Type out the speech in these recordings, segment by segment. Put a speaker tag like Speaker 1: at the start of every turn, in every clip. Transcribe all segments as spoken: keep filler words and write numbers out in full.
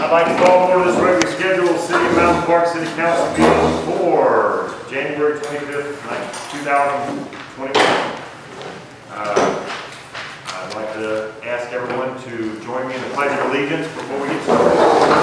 Speaker 1: I'd like to call for this regular scheduled City of Mountain Park City Council meeting for January twenty-fifth, two thousand twenty-one. Uh, I'd like to ask everyone to join me in the Pledge of Allegiance before we get started.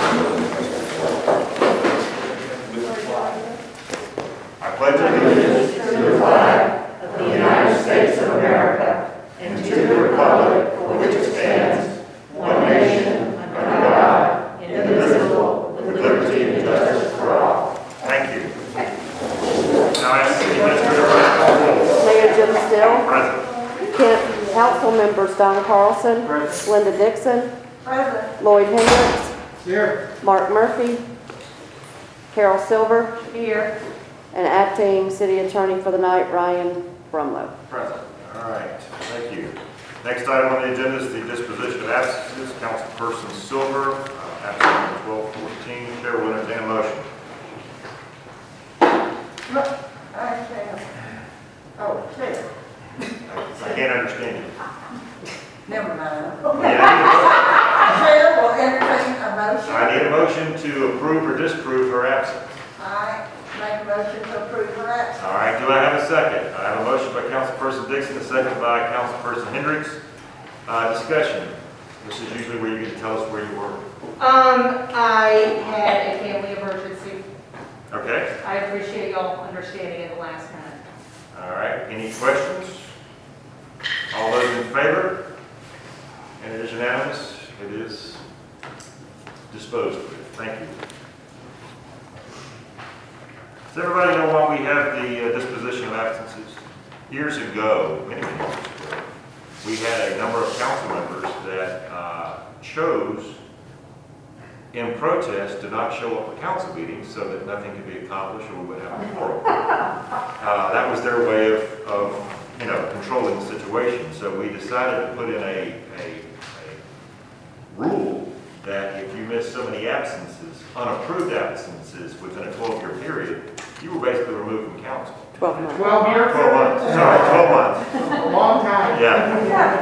Speaker 1: I pledge allegiance
Speaker 2: to the flag of the United States of America and to the republic for which it stands, one nation, under God, indivisible, with liberty and justice for all.
Speaker 1: Thank you. Now I ask the City Administrator to
Speaker 3: Mayor Jim Still,
Speaker 1: present.
Speaker 3: Kent, council members Don Carlson, Linda Dixon, Lloyd Hendricks,
Speaker 4: Here.
Speaker 3: Mark Murphy, Carol Silver,
Speaker 2: Here.
Speaker 3: and acting city attorney for the night, Ryan Brumlow.
Speaker 1: Present. All right, thank you. Next item on the agenda is the disposition of absences. Councilperson Silver, uh, absent number twelve fourteen. Chair will entertain a motion.
Speaker 2: I can't. Oh, Chair.
Speaker 1: I can't understand you.
Speaker 2: Never mind.
Speaker 1: Yeah,
Speaker 2: Chair will entertain a motion.
Speaker 1: I need a motion to approve or disapprove her absence.
Speaker 2: I make a motion to approve her action.
Speaker 1: All right, do I have a second? I have a motion by Councilperson Dixon, a second by Councilperson Hendricks. Uh, discussion. This is usually where you get to tell us where you were.
Speaker 5: Um, I had a family emergency.
Speaker 1: Okay.
Speaker 5: I appreciate y'all understanding at the last minute.
Speaker 1: All right, any questions? All those in favor? And it is unanimous. It is disposed of. Thank you. Does everybody know why we have the uh, disposition of absences? Years ago, many, many years ago, we had a number of council members that uh, chose, in protest, to not show up at council meetings so that nothing could be accomplished or we would have a quorum. Uh, that was their way of, of, you know, controlling the situation. So we decided to put in a, a, a rule that if you miss so many absences, unapproved absences within a twelve-year period, you were basically removed from council.
Speaker 3: Twelve months.
Speaker 4: Twelve years?
Speaker 1: twelve months, sorry, twelve months.
Speaker 4: A long time.
Speaker 1: Yeah.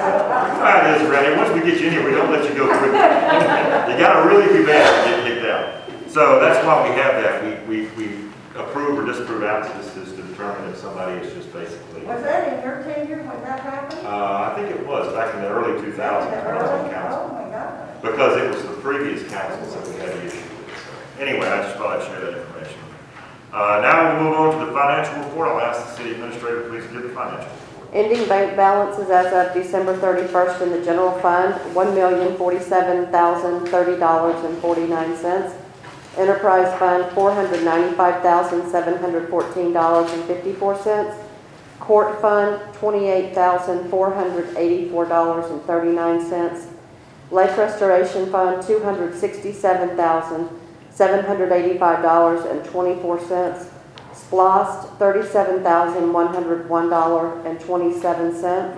Speaker 1: Well, it is, Randy. Once we get you in here, we don't let you go quickly. You gotta really be bad to get kicked out. So that's why we have that. We, we, we approve or disapprove absences to determine if somebody is just basically.
Speaker 2: Was that in your tenure when that happened?
Speaker 1: Uh, I think it was back in the early two thousands when I was on council.
Speaker 2: Oh, my God.
Speaker 1: Because it was the previous councils that we had the issue with. So anyway, I just thought I'd share that information. Uh, now we'll move on to the financial report. I'll ask the city administrator, please give the financial report.
Speaker 3: Ending bank balances as of December thirty-first in the general fund, one million forty-seven thousand thirty dollars and forty-nine cents. Enterprise fund, four hundred ninety-five thousand seven hundred fourteen dollars and fifty-four cents. Court fund, twenty-eight thousand four hundred eighty-four dollars and thirty-nine cents. Lake Restoration Fund, two hundred sixty-seven thousand seven hundred eighty-five dollars and twenty-four cents. Splost, thirty-seven thousand one hundred one dollars and twenty-seven cents.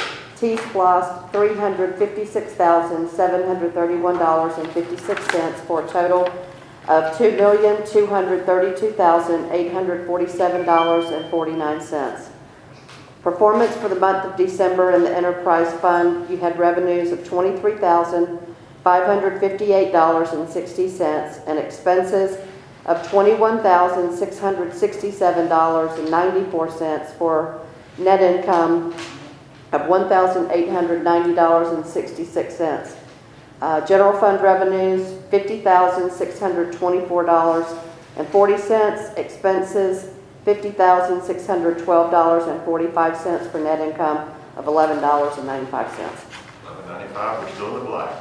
Speaker 3: T-Splost, three hundred fifty-six thousand seven hundred thirty-one dollars and fifty-six cents for a total of two million two hundred thirty-two thousand eight hundred forty-seven dollars and forty-nine cents. Performance for the month of December in the Enterprise Fund, you had revenues of twenty-three thousand five hundred fifty-eight dollars and sixty cents and expenses of twenty-one thousand six hundred sixty-seven dollars and ninety-four cents for net income of one thousand eight hundred ninety dollars and sixty-six cents. Uh, general fund revenues, fifty thousand six hundred twenty-four dollars and forty cents, expenses fifty thousand six hundred twelve dollars and forty-five cents for net income of eleven dollars and ninety-five cents.
Speaker 1: eleven ninety-five, we're still in the black.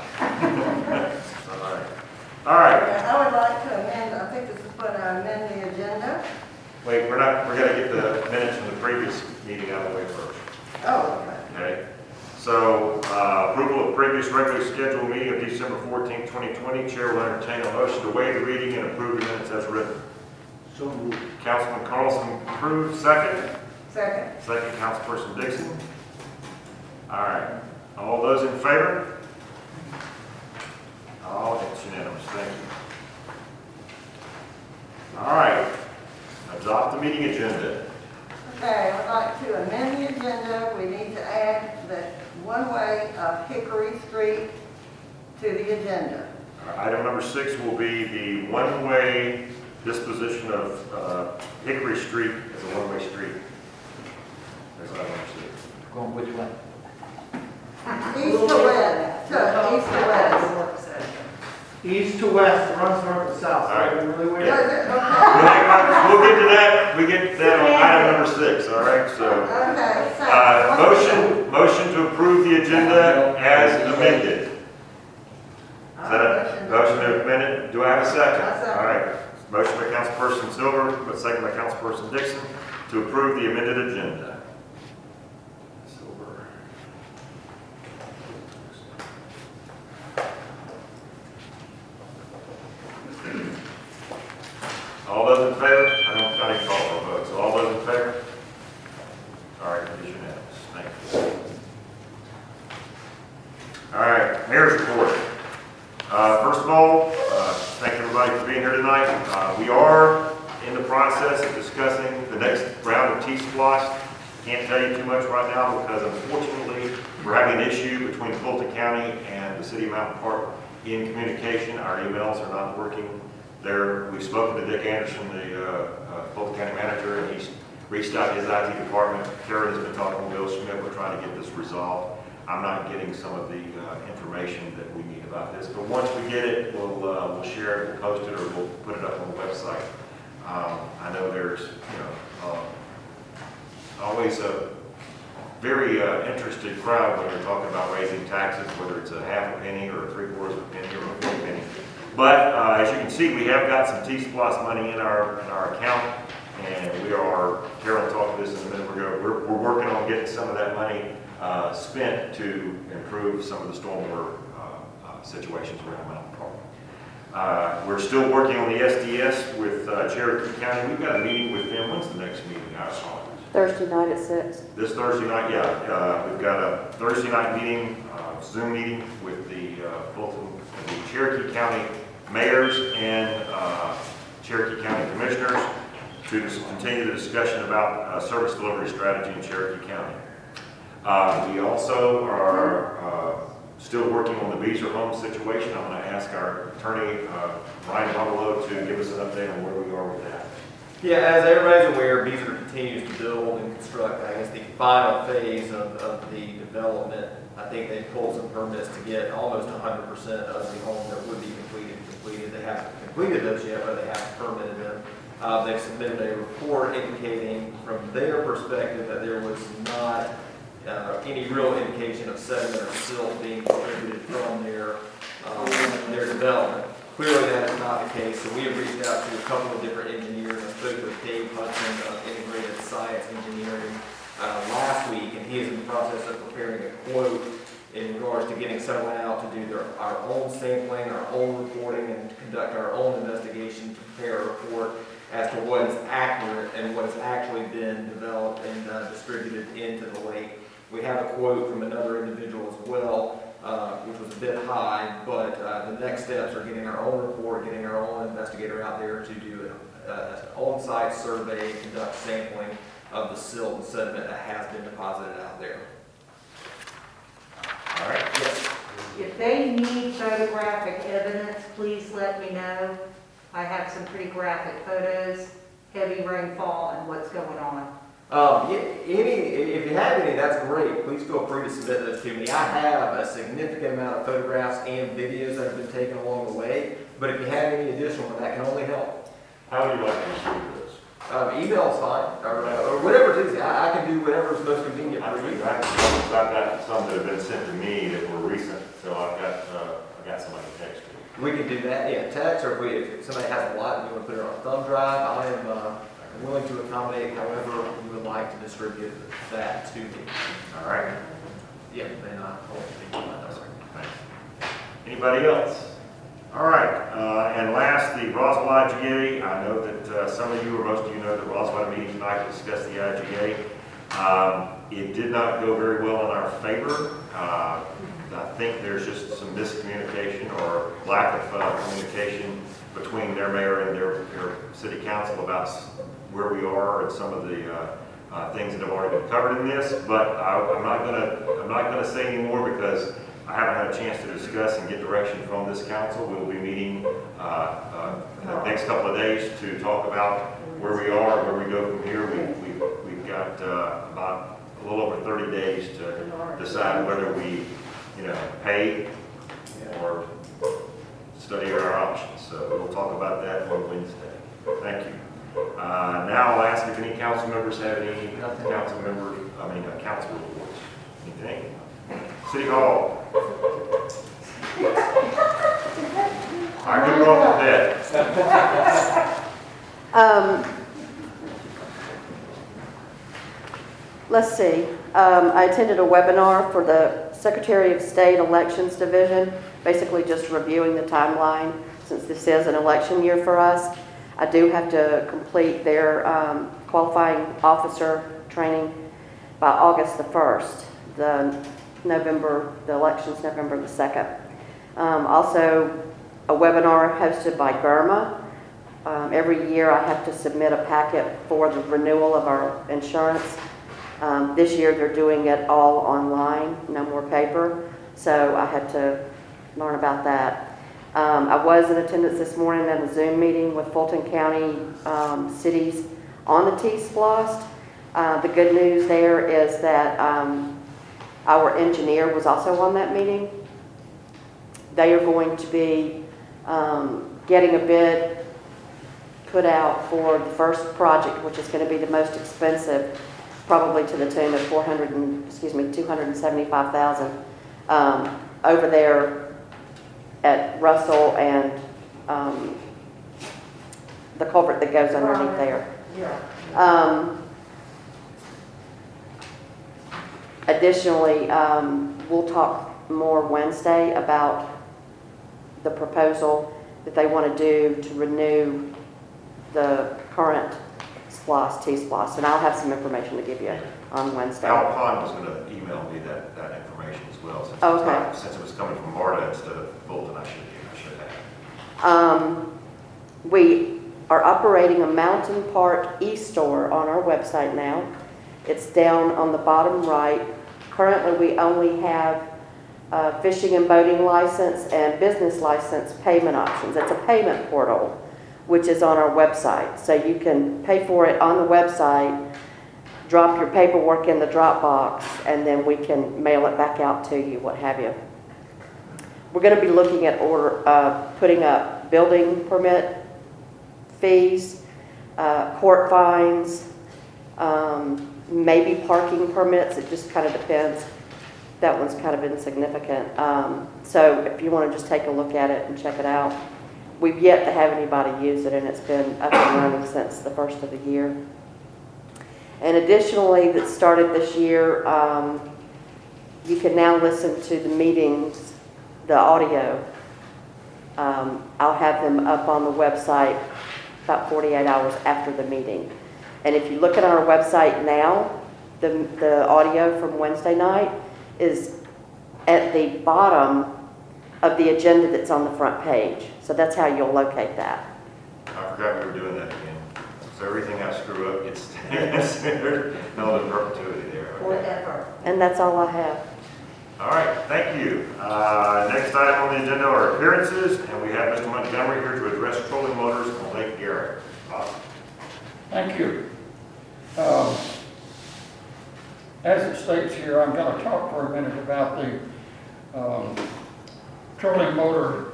Speaker 1: All right. All right.
Speaker 2: Yeah, I would like to amend, I think this is when I amend the agenda.
Speaker 1: Wait, we're not, we're gonna get the minutes from the previous meeting out of the way first.
Speaker 2: Oh, okay.
Speaker 1: Okay? So, uh, approval of previous regularly scheduled meeting of December fourteenth, twenty twenty. Chair will entertain a motion to waive the reading and approve the minutes as written.
Speaker 4: So moved.
Speaker 1: Councilman Carlson approved, second.
Speaker 2: Second.
Speaker 1: Second, Councilperson Dixon. All right. All those in favor? All, it's unanimous. Thank you. All right. Adopt the meeting agenda.
Speaker 2: Okay, I'd like to amend the agenda. We need to add that one way of Hickory Street to the agenda.
Speaker 1: Item number six will be the one-way disposition of uh, Hickory Street as a one-way street. That's item number six.
Speaker 2: Going which way?
Speaker 5: East to west, to east to west.
Speaker 6: Work session.
Speaker 4: East to west, runs north to south,
Speaker 1: All right.
Speaker 4: so really weird.
Speaker 5: Does it?
Speaker 1: We'll
Speaker 5: Okay.
Speaker 1: we'll get to that, we get to that on item number six, all right? So,
Speaker 5: Okay. so-
Speaker 1: uh, motion, motion to approve the agenda as amended. Is that a motion to amend it? Do I have a second?
Speaker 5: I second.
Speaker 1: All right. Motion by Councilperson Silver, but second by Councilperson Dixon to approve the amended agenda. Silver. All those in favor? I don't, I didn't call for a vote, so all those in favor? All right, it is unanimous. Thank you. All right, mayor's report. Uh, First of all, uh, thank everybody for being here tonight. Uh, We are in the process of discussing the next round of T-Splosh. Can't tell you too much right now because unfortunately, we're having an issue between Fulton County and the city of Mountain Park in communication. Our emails are not working there. We've spoken to Dick Anderson, the uh, uh, Fulton County manager, and he's reached out to his I T department. Karen has been talking to Bill Schmidt. We're trying to get this resolved. I'm not getting some of the uh, information that we need about this, but once we get it, we'll, uh, we'll share it, we'll post it, or we'll put it up on the website. Um, I know there's, you know, uh, always a very uh, interested crowd when you're talking about raising taxes, whether it's a half a penny or a three quarters of a penny or a full penny. But uh, as you can see, we have got some T-Splosh money in our, in our account, and we are, Carol talked to this in a minute ago, we're, we're working on getting some of that money uh, spent to improve some of the stormwater uh, uh, situations around Mountain Park. Uh, we're still working on the S D S with uh, Cherokee County. We've got a meeting with them. When's the next meeting? I saw it.
Speaker 3: Thursday night at six.
Speaker 1: This Thursday night, yeah. Uh, we've got a Thursday night meeting, uh, Zoom meeting with the uh, Fulton, the Cherokee County mayors and uh, Cherokee County commissioners to dis- continue the discussion about uh, service delivery strategy in Cherokee County. Uh, we also are uh, still working on the Beezer Home situation. I'm going to ask our attorney, uh, Ryan Buffalo, to give us an update on where we are with that.
Speaker 7: Yeah, as everybody's aware, Beazer continues to build and construct, I guess, the final phase of, of the development. I think they pulled some permits to get almost one hundred percent of the homes that would be completed, completed. They haven't completed those yet, but they have permitted them. Uh, they've submitted a report indicating from their perspective that there was not uh, any real indication of sediment or silt being distributed from their, um, their development. Clearly, that is not the case, so we have reached out to a couple of different engineers. I spoke with Dave Hudson of Integrated Science Engineering uh, last week, and he is in the process of preparing a quote in regards to getting someone out to do their, our own sampling, our own reporting, and to conduct our own investigation to prepare a report as to what is accurate and what has actually been developed and uh, distributed into the lake. We have a quote from another individual as well, Uh, which was a bit high, but uh, the next steps are getting our own report, getting our own investigator out there to do an uh, on-site survey, conduct sampling of the silt and sediment that has been deposited out there.
Speaker 1: All right?
Speaker 7: Yes.
Speaker 5: If they need photographic evidence, please let me know. I have some pretty graphic photos, heavy rainfall, and what's going on.
Speaker 7: Um, y- any, if you have any, that's great. Please feel free to submit those to me. I have a significant amount of photographs and videos that have been taken along the way, but if you have any additional, that can only help.
Speaker 1: How would you like to receive this?
Speaker 7: Um, email is fine, or, uh, or whatever it is. I, I can do whatever is most convenient
Speaker 1: I
Speaker 7: for
Speaker 1: think
Speaker 7: you.
Speaker 1: I've I've got some that have been sent to me that were recent, so I've got, uh, I've got somebody to text me.
Speaker 7: We can do that, yeah, text, or if, we, if somebody has a lot and you want to put it on a thumb drive, I am uh, willing to accommodate however you would like to distribute that to me.
Speaker 1: All right?
Speaker 7: Yeah, then I won't speak to my number.
Speaker 1: Thanks. Anybody else? All right, uh, and last, the Roswell I G A. I know that uh, some of you, or most of you know that Roswell had a meeting tonight to discuss the I G A. Um, it did not go very well in our favor. Uh, I think there's just some miscommunication or lack of uh, communication between their mayor and their, their city council about where we are and some of the uh, uh, things that have already been covered in this. But I, I'm not gonna, I'm not gonna say any more because I haven't had a chance to discuss and get direction from this council. We'll be meeting uh, uh, in the next couple of days to talk about where we are, where we go from here. We, we, we've got uh, about a little over thirty days to decide whether we, you know, pay or study our options. So we'll talk about that on Wednesday. Thank you. Uh, now I'll ask if any council members have any council members, I mean, uh, council reports. Anything? City Hall. I could go off to bed.
Speaker 3: Um, let's see. Um, I attended a webinar for the Secretary of State Elections Division, basically just reviewing the timeline since this is an election year for us. I do have to complete their um, qualifying officer training by August the first. The November, the election's November the second. Um, also, a webinar hosted by GERMA. Um, every year I have to submit a packet for the renewal of our insurance. Um, this year they're doing it all online, no more paper, so I had to learn about that. Um, I was in attendance this morning at a Zoom meeting with Fulton County um, cities on the T-SPLOST. Uh, the good news there is that um, our engineer was also on that meeting. They are going to be um, getting a bid put out for the first project, which is going to be the most expensive, probably to the tune of four hundred and excuse me, two hundred seventy-five thousand dollars um, over there at Russell and um, the culvert that goes underneath there.
Speaker 2: Yeah.
Speaker 3: Um, additionally, um, we'll talk more Wednesday about the proposal that they want to do to renew the current SPLOST, T-SPLOST, and I'll have some information to give you on Wednesday.
Speaker 1: Al Pond was going to email me that, that information as well. Since
Speaker 3: Oh,
Speaker 1: it was
Speaker 3: okay.
Speaker 1: not- Since it was coming from Marta instead of Fulton, I should, I should have.
Speaker 3: Um, we are operating a Mountain Park e-store on our website now. It's down on the bottom right. Currently, we only have uh, fishing and boating license and business license payment options. It's a payment portal, which is on our website. So you can pay for it on the website, drop your paperwork in the drop box, and then we can mail it back out to you, what have you. We're going to be looking at order, uh, putting up building permit fees, uh, court fines, um, maybe parking permits. It just kind of depends. That one's kind of insignificant. Um, so if you want to just take a look at it and check it out. We've yet to have anybody use it, and it's been up and running since the first of the year. And additionally, that started this year, um, you can now listen to the meetings, the audio. Um, I'll have them up on the website about forty-eight hours after the meeting. And if you look at our website now, the, the audio from Wednesday night is at the bottom of the agenda that's on the front page. So that's how you'll locate that.
Speaker 1: I forgot we were doing that again. So everything I screw up gets considered null in perpetuity there. Okay.
Speaker 5: Whatever.
Speaker 3: And that's all I have.
Speaker 1: All right, thank you. Uh, next item on the agenda are appearances, and we have Mister Montgomery here to address trolling motors on Lake Garrett. Bob?
Speaker 6: Thank you. Um, As it states here, I'm going to talk for a minute about the um, trolling motor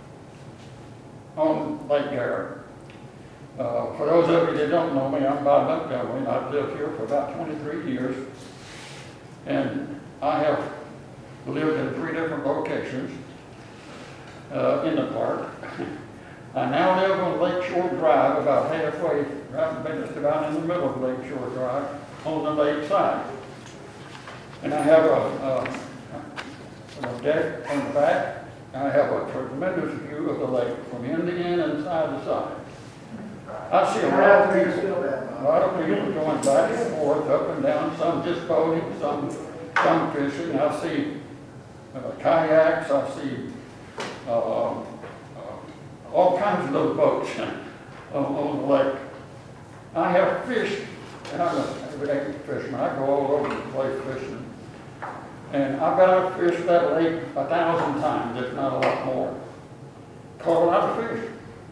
Speaker 6: on Lake Garrett. Uh, for those of you that don't know me, I'm Bob Montgomery, and I've lived here for about twenty-three years. And I have lived in three different locations uh, in the park. I now live on Lakeshore Drive, about halfway, right just about in the middle of Lakeshore Drive, on the lake side. And I have a, a, a deck on the back. I have a tremendous view of the lake from end to end and side to side. I see a lot of people, a lot of people going back and forth, up and down, some just boating, some, some fishing. I see uh, kayaks, I see uh, uh, all kinds of little boats on, on the lake. I have fished, and I'm a everyday fisherman. I go all over the place fishing. And I bet I've fished that lake a thousand times, if not a lot more. Caught a lot of fish.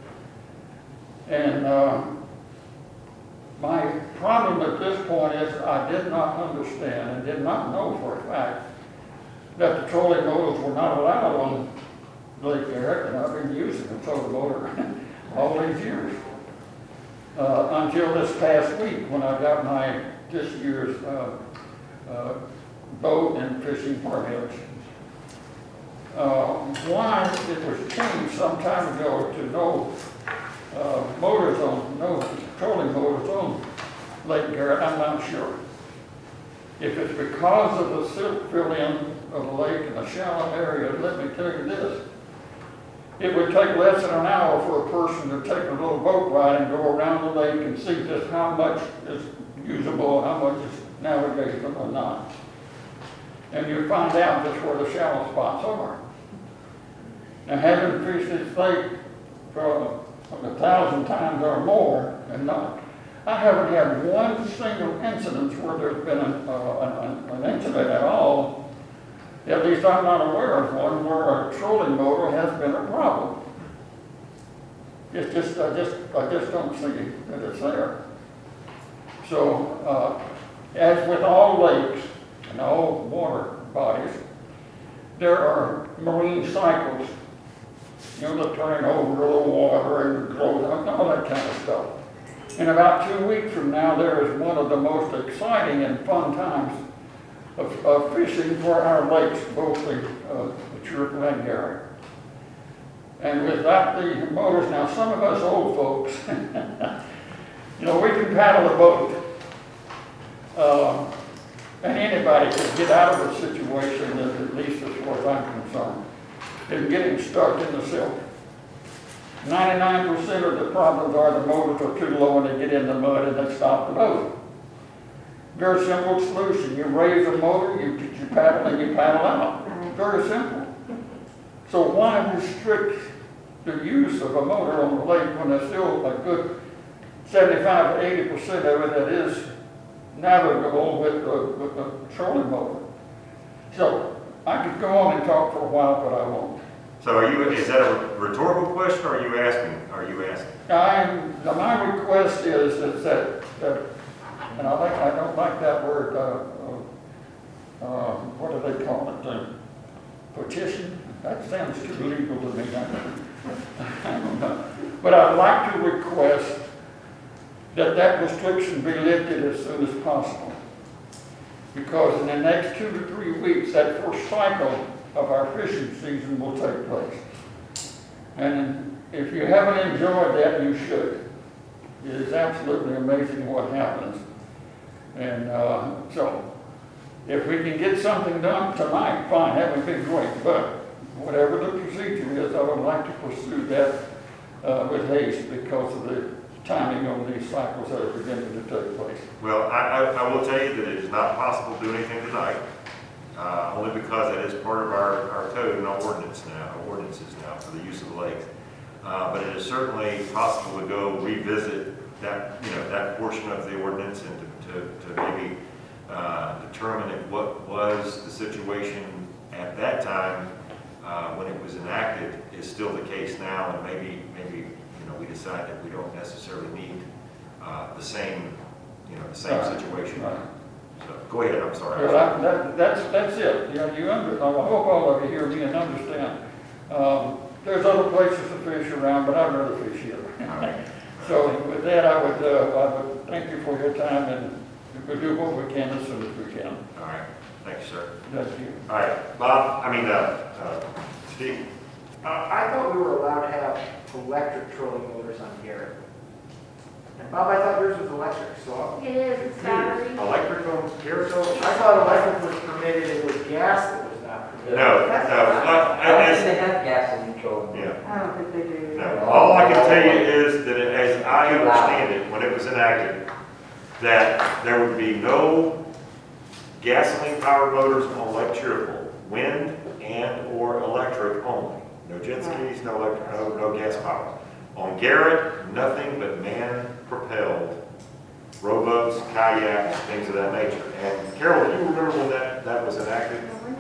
Speaker 6: And, uh, my problem at this point is I did not understand and did not know for a fact that the trolling motors were not allowed on Lake Garrett, and I've been using a trolling motor all these years. Uh, until this past week when I got my, this year's, uh, uh, boat and fishing permits. Uh, why it was changed some time ago to no, uh, motors on, no trolling motors on Lake Garrett, I'm not sure. If it's because of the silt fill-in of the lake and the shallow area, let me tell you this. It would take less than an hour for a person to take a little boat ride and go around the lake and see just how much is usable, how much is navigable or not. And you find out just where the shallow spots are. Now, having fished this lake for a thousand times or more, and not, I haven't had one single incident where there's been an, uh, an, an incident at all. At least I'm not aware of one where a trolling motor has been a problem. It's just, I just, I just don't see that it's there. So, uh, as with all lakes and all water bodies, there are marine cycles. You know, the turning over of the water and growth, all that kind of stuff. In about two weeks from now, there is one of the most exciting and fun times of, of fishing for our lakes, both the, uh, the Chirpa and Garrett. And without the motors, now some of us old folks, you know, we can paddle a boat. Uh, and anybody can get out of a situation that, at least as far as I'm concerned, is getting stuck in the silt. ninety-nine percent of the problems are the motors are too low and they get in the mud and they stop the boat. Very simple solution. You raise a motor, you, you paddle and you paddle out. Very simple. So why restrict the use of a motor on the lake when there's still a good seventy-five to eighty percent of it that is navigable with the, with the trolling motor? So I could go on and talk for a while, but I won't.
Speaker 1: So are you, is that a rhetorical question, or are you asking, are you asking?
Speaker 6: I'm, my request is, is that, that, and I like, I don't like that word, uh, uh, uh, what do they call it, uh, petition? That sounds too legal to me. I don't know. But I'd like to request that that restriction be lifted as soon as possible. Because in the next two to three weeks, that first cycle of our fishing season will take place. And if you haven't enjoyed that, you should. It is absolutely amazing what happens. And uh, so, if we can get something done tonight, fine, that would be great. But whatever the procedure is, I would like to pursue that uh, with haste because of the timing on these cycles that are beginning to take place.
Speaker 1: Well, I, I, I will tell you that it is not possible to do anything tonight, uh, only because that is part of our, our code and our ordinance now, our ordinances now for the use of the lakes. Uh, but it is certainly possible to go revisit that, you know, that portion of the ordinance and to, to, to maybe uh, determine if what was the situation at that time uh, when it was enacted is still the case now, and maybe, maybe, you know, we decide that we don't necessarily need uh, the same, you know, the same
Speaker 6: Right.
Speaker 1: situation.
Speaker 6: Right.
Speaker 1: So, go ahead, I'm sorry.
Speaker 6: Well, that, that, that's, that's it. You know, you under, I hope all of you hear me and understand. Um, there's other places to fish around, but I'd rather fish here.
Speaker 1: All right.
Speaker 6: So with that, I would, uh, I would thank you for your time, and we'll do what we can as soon as we can.
Speaker 1: All right, thank you, sir.
Speaker 6: Thank you.
Speaker 1: All right, Bob, I mean, uh, uh, Steve,
Speaker 8: Uh, I thought we were allowed to have electric trolling motors on Garrett. And Bob, I thought yours was electric, so.
Speaker 5: It is, it's battery.
Speaker 1: electric on Garrett?
Speaker 8: So I thought electric was permitted, it was gas that was not permitted.
Speaker 1: No, no,
Speaker 8: That's
Speaker 1: uh,
Speaker 9: I don't
Speaker 1: as-
Speaker 9: think they have gasoline trolling.
Speaker 1: yeah.
Speaker 5: I don't think they do.
Speaker 1: No, all I can tell you is that as I understand it, when it was enacted, that there would be no gasoline-powered motors on Lake Chirripple, wind and/or electric only. No jet skis, no electric, no, no gas power. On Garrett, nothing but man-propelled rowboats, kayaks, things of that nature. And Carol, do you remember when that, that was enacted?
Speaker 5: I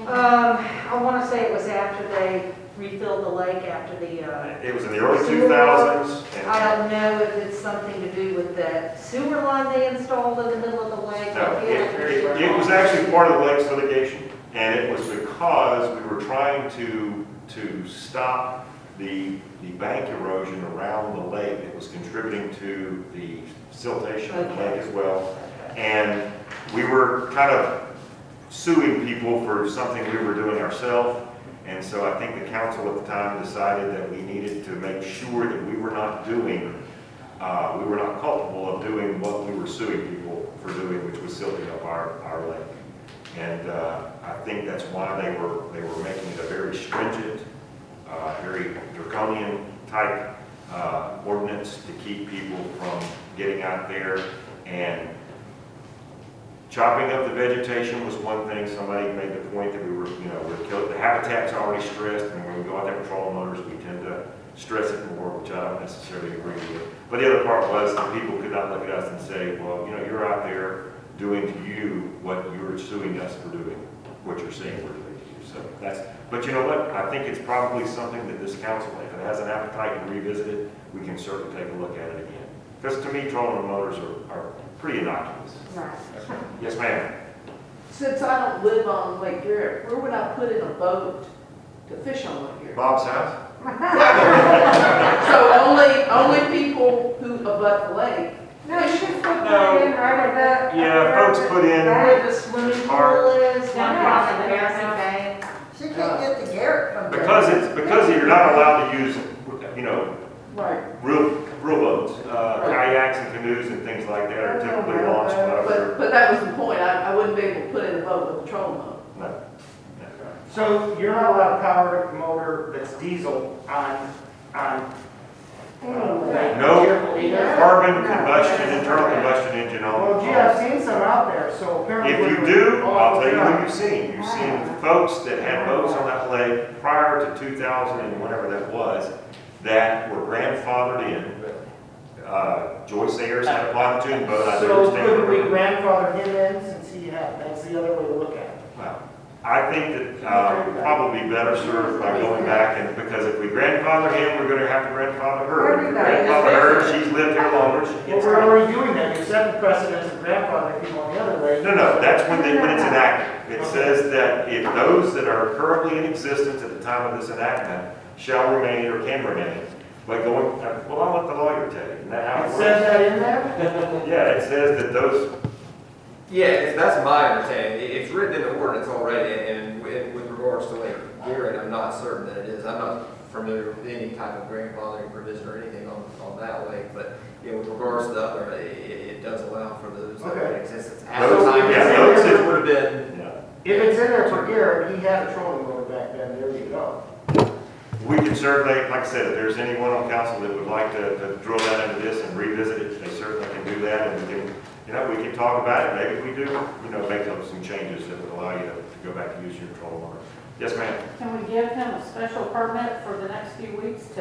Speaker 5: Um, I want to say it was after they refilled the lake, after the, uh,
Speaker 1: It was in the early two thousands,
Speaker 5: I
Speaker 1: and
Speaker 5: don't know if it's something to do with the sewer line they installed in the middle of the lake.
Speaker 1: no,
Speaker 5: I feel
Speaker 1: it,
Speaker 5: like there's-
Speaker 1: it- it was actually part of the lake's litigation, and it was because we were trying to, to stop the, the bank erosion around the lake that was contributing to the siltation of the lake as well. And we were kind of suing people for something we were doing ourselves. And so I think the council at the time decided that we needed to make sure that we were not doing, uh, we were not culpable of doing what we were suing people for doing, which was silting up our, our lake. And uh, I think that's why they were, they were making it a very stringent, uh, very draconian type uh, ordinance to keep people from getting out there. And chopping up the vegetation was one thing. Somebody made the point that we were, you know, we're killing, the habitat's already stressed, and when we go out there patrolling motors, we tend to stress it more, which I don't necessarily agree with. But the other part was that people could not look at us and say, well, you know, you're out there doing to you what you're suing us for doing, what you're saying we're doing to you. So that's, but you know what? I think it's probably something that this council, if it has an appetite to revisit it, we can certainly take a look at it again. Because to me, trolling motors are, are pretty innocuous.
Speaker 2: Right.
Speaker 1: Yes, ma'am.
Speaker 2: Since I don't live on Lake Garrett, where would I put in a boat to fish on Lake Garrett?
Speaker 1: Bob's house?
Speaker 2: So only, only people who abut the lake.
Speaker 5: No, you just put
Speaker 1: No.
Speaker 5: that in right about.
Speaker 1: Yeah, folks put in,
Speaker 5: Where the swimming
Speaker 1: Park.
Speaker 5: pool is, one
Speaker 10: Down
Speaker 5: across
Speaker 10: by
Speaker 5: the
Speaker 10: the
Speaker 5: Garrison
Speaker 10: Garrison
Speaker 5: Bank.
Speaker 10: She can't get to Garrett from there.
Speaker 1: because it's, because you're not allowed to use, you know,
Speaker 2: Right.
Speaker 1: real, real boats, uh, kayaks and canoes and things like that are typically launched out of
Speaker 2: But,
Speaker 1: there.
Speaker 2: but that was the point. I, I wouldn't be able to put in a boat with a trolling motor.
Speaker 1: No.
Speaker 8: So you're not allowed a power motor that's diesel on, on.
Speaker 1: No carbon combustion, internal combustion engine on.
Speaker 8: Well, gee, I've seen some out there, so apparently.
Speaker 1: If you do, I'll tell you who you've seen. You've seen folks that had boats on that lake prior to two thousand and whatever that was, that were grandfathered in. Uh, Joyce Ayers had a pontoon boat, I
Speaker 8: So
Speaker 1: understand.
Speaker 8: could we grandfather him in since he had, that's the other way to look at it.
Speaker 1: Well, I think that, uh, we're probably better served by going back and, because if we grandfather him, we're gonna have to grandfather her. If we
Speaker 10: Everybody.
Speaker 1: grandfather her, she's lived here longer, she
Speaker 8: Well,
Speaker 1: gets.
Speaker 8: we're already doing that, you're setting precedents of grandfather people on the other way.
Speaker 1: No, no, that's when, they- when it's enacted. It says that if those that are currently in existence at the time of this enactment shall remain or can remain, by going, uh, well, I'll let the lawyer tell you. Isn't that how
Speaker 8: It
Speaker 1: it
Speaker 8: says
Speaker 1: works?
Speaker 8: that in there?
Speaker 1: Yeah, it says that those,
Speaker 7: Yeah, it's, that's my understanding. It- It's written in the ordinance already, and with with regards to Lake Garrett, I'm not certain that it is. I'm not familiar with any type of grandfathering provision or anything on, on that lake, but, yeah, with regards to the other, it, it it does allow for those that
Speaker 8: Okay.
Speaker 7: in existence. At the
Speaker 1: Those-
Speaker 7: time,
Speaker 1: yeah,
Speaker 7: it
Speaker 1: those that-
Speaker 7: would have been,
Speaker 1: you know,
Speaker 8: If it's in there for Garrett, he had a trolling motor back then, there you go.
Speaker 1: we can certainly, like I said, if there's anyone on council that would like to, to drill down into this and revisit it, they certainly can do that, and we can, you know, we can talk about it. Maybe we do, you know, make those some changes that would allow you to, to go back to use your trolling motor. Yes, ma'am?
Speaker 10: Can we give him a special permit for the next few weeks to,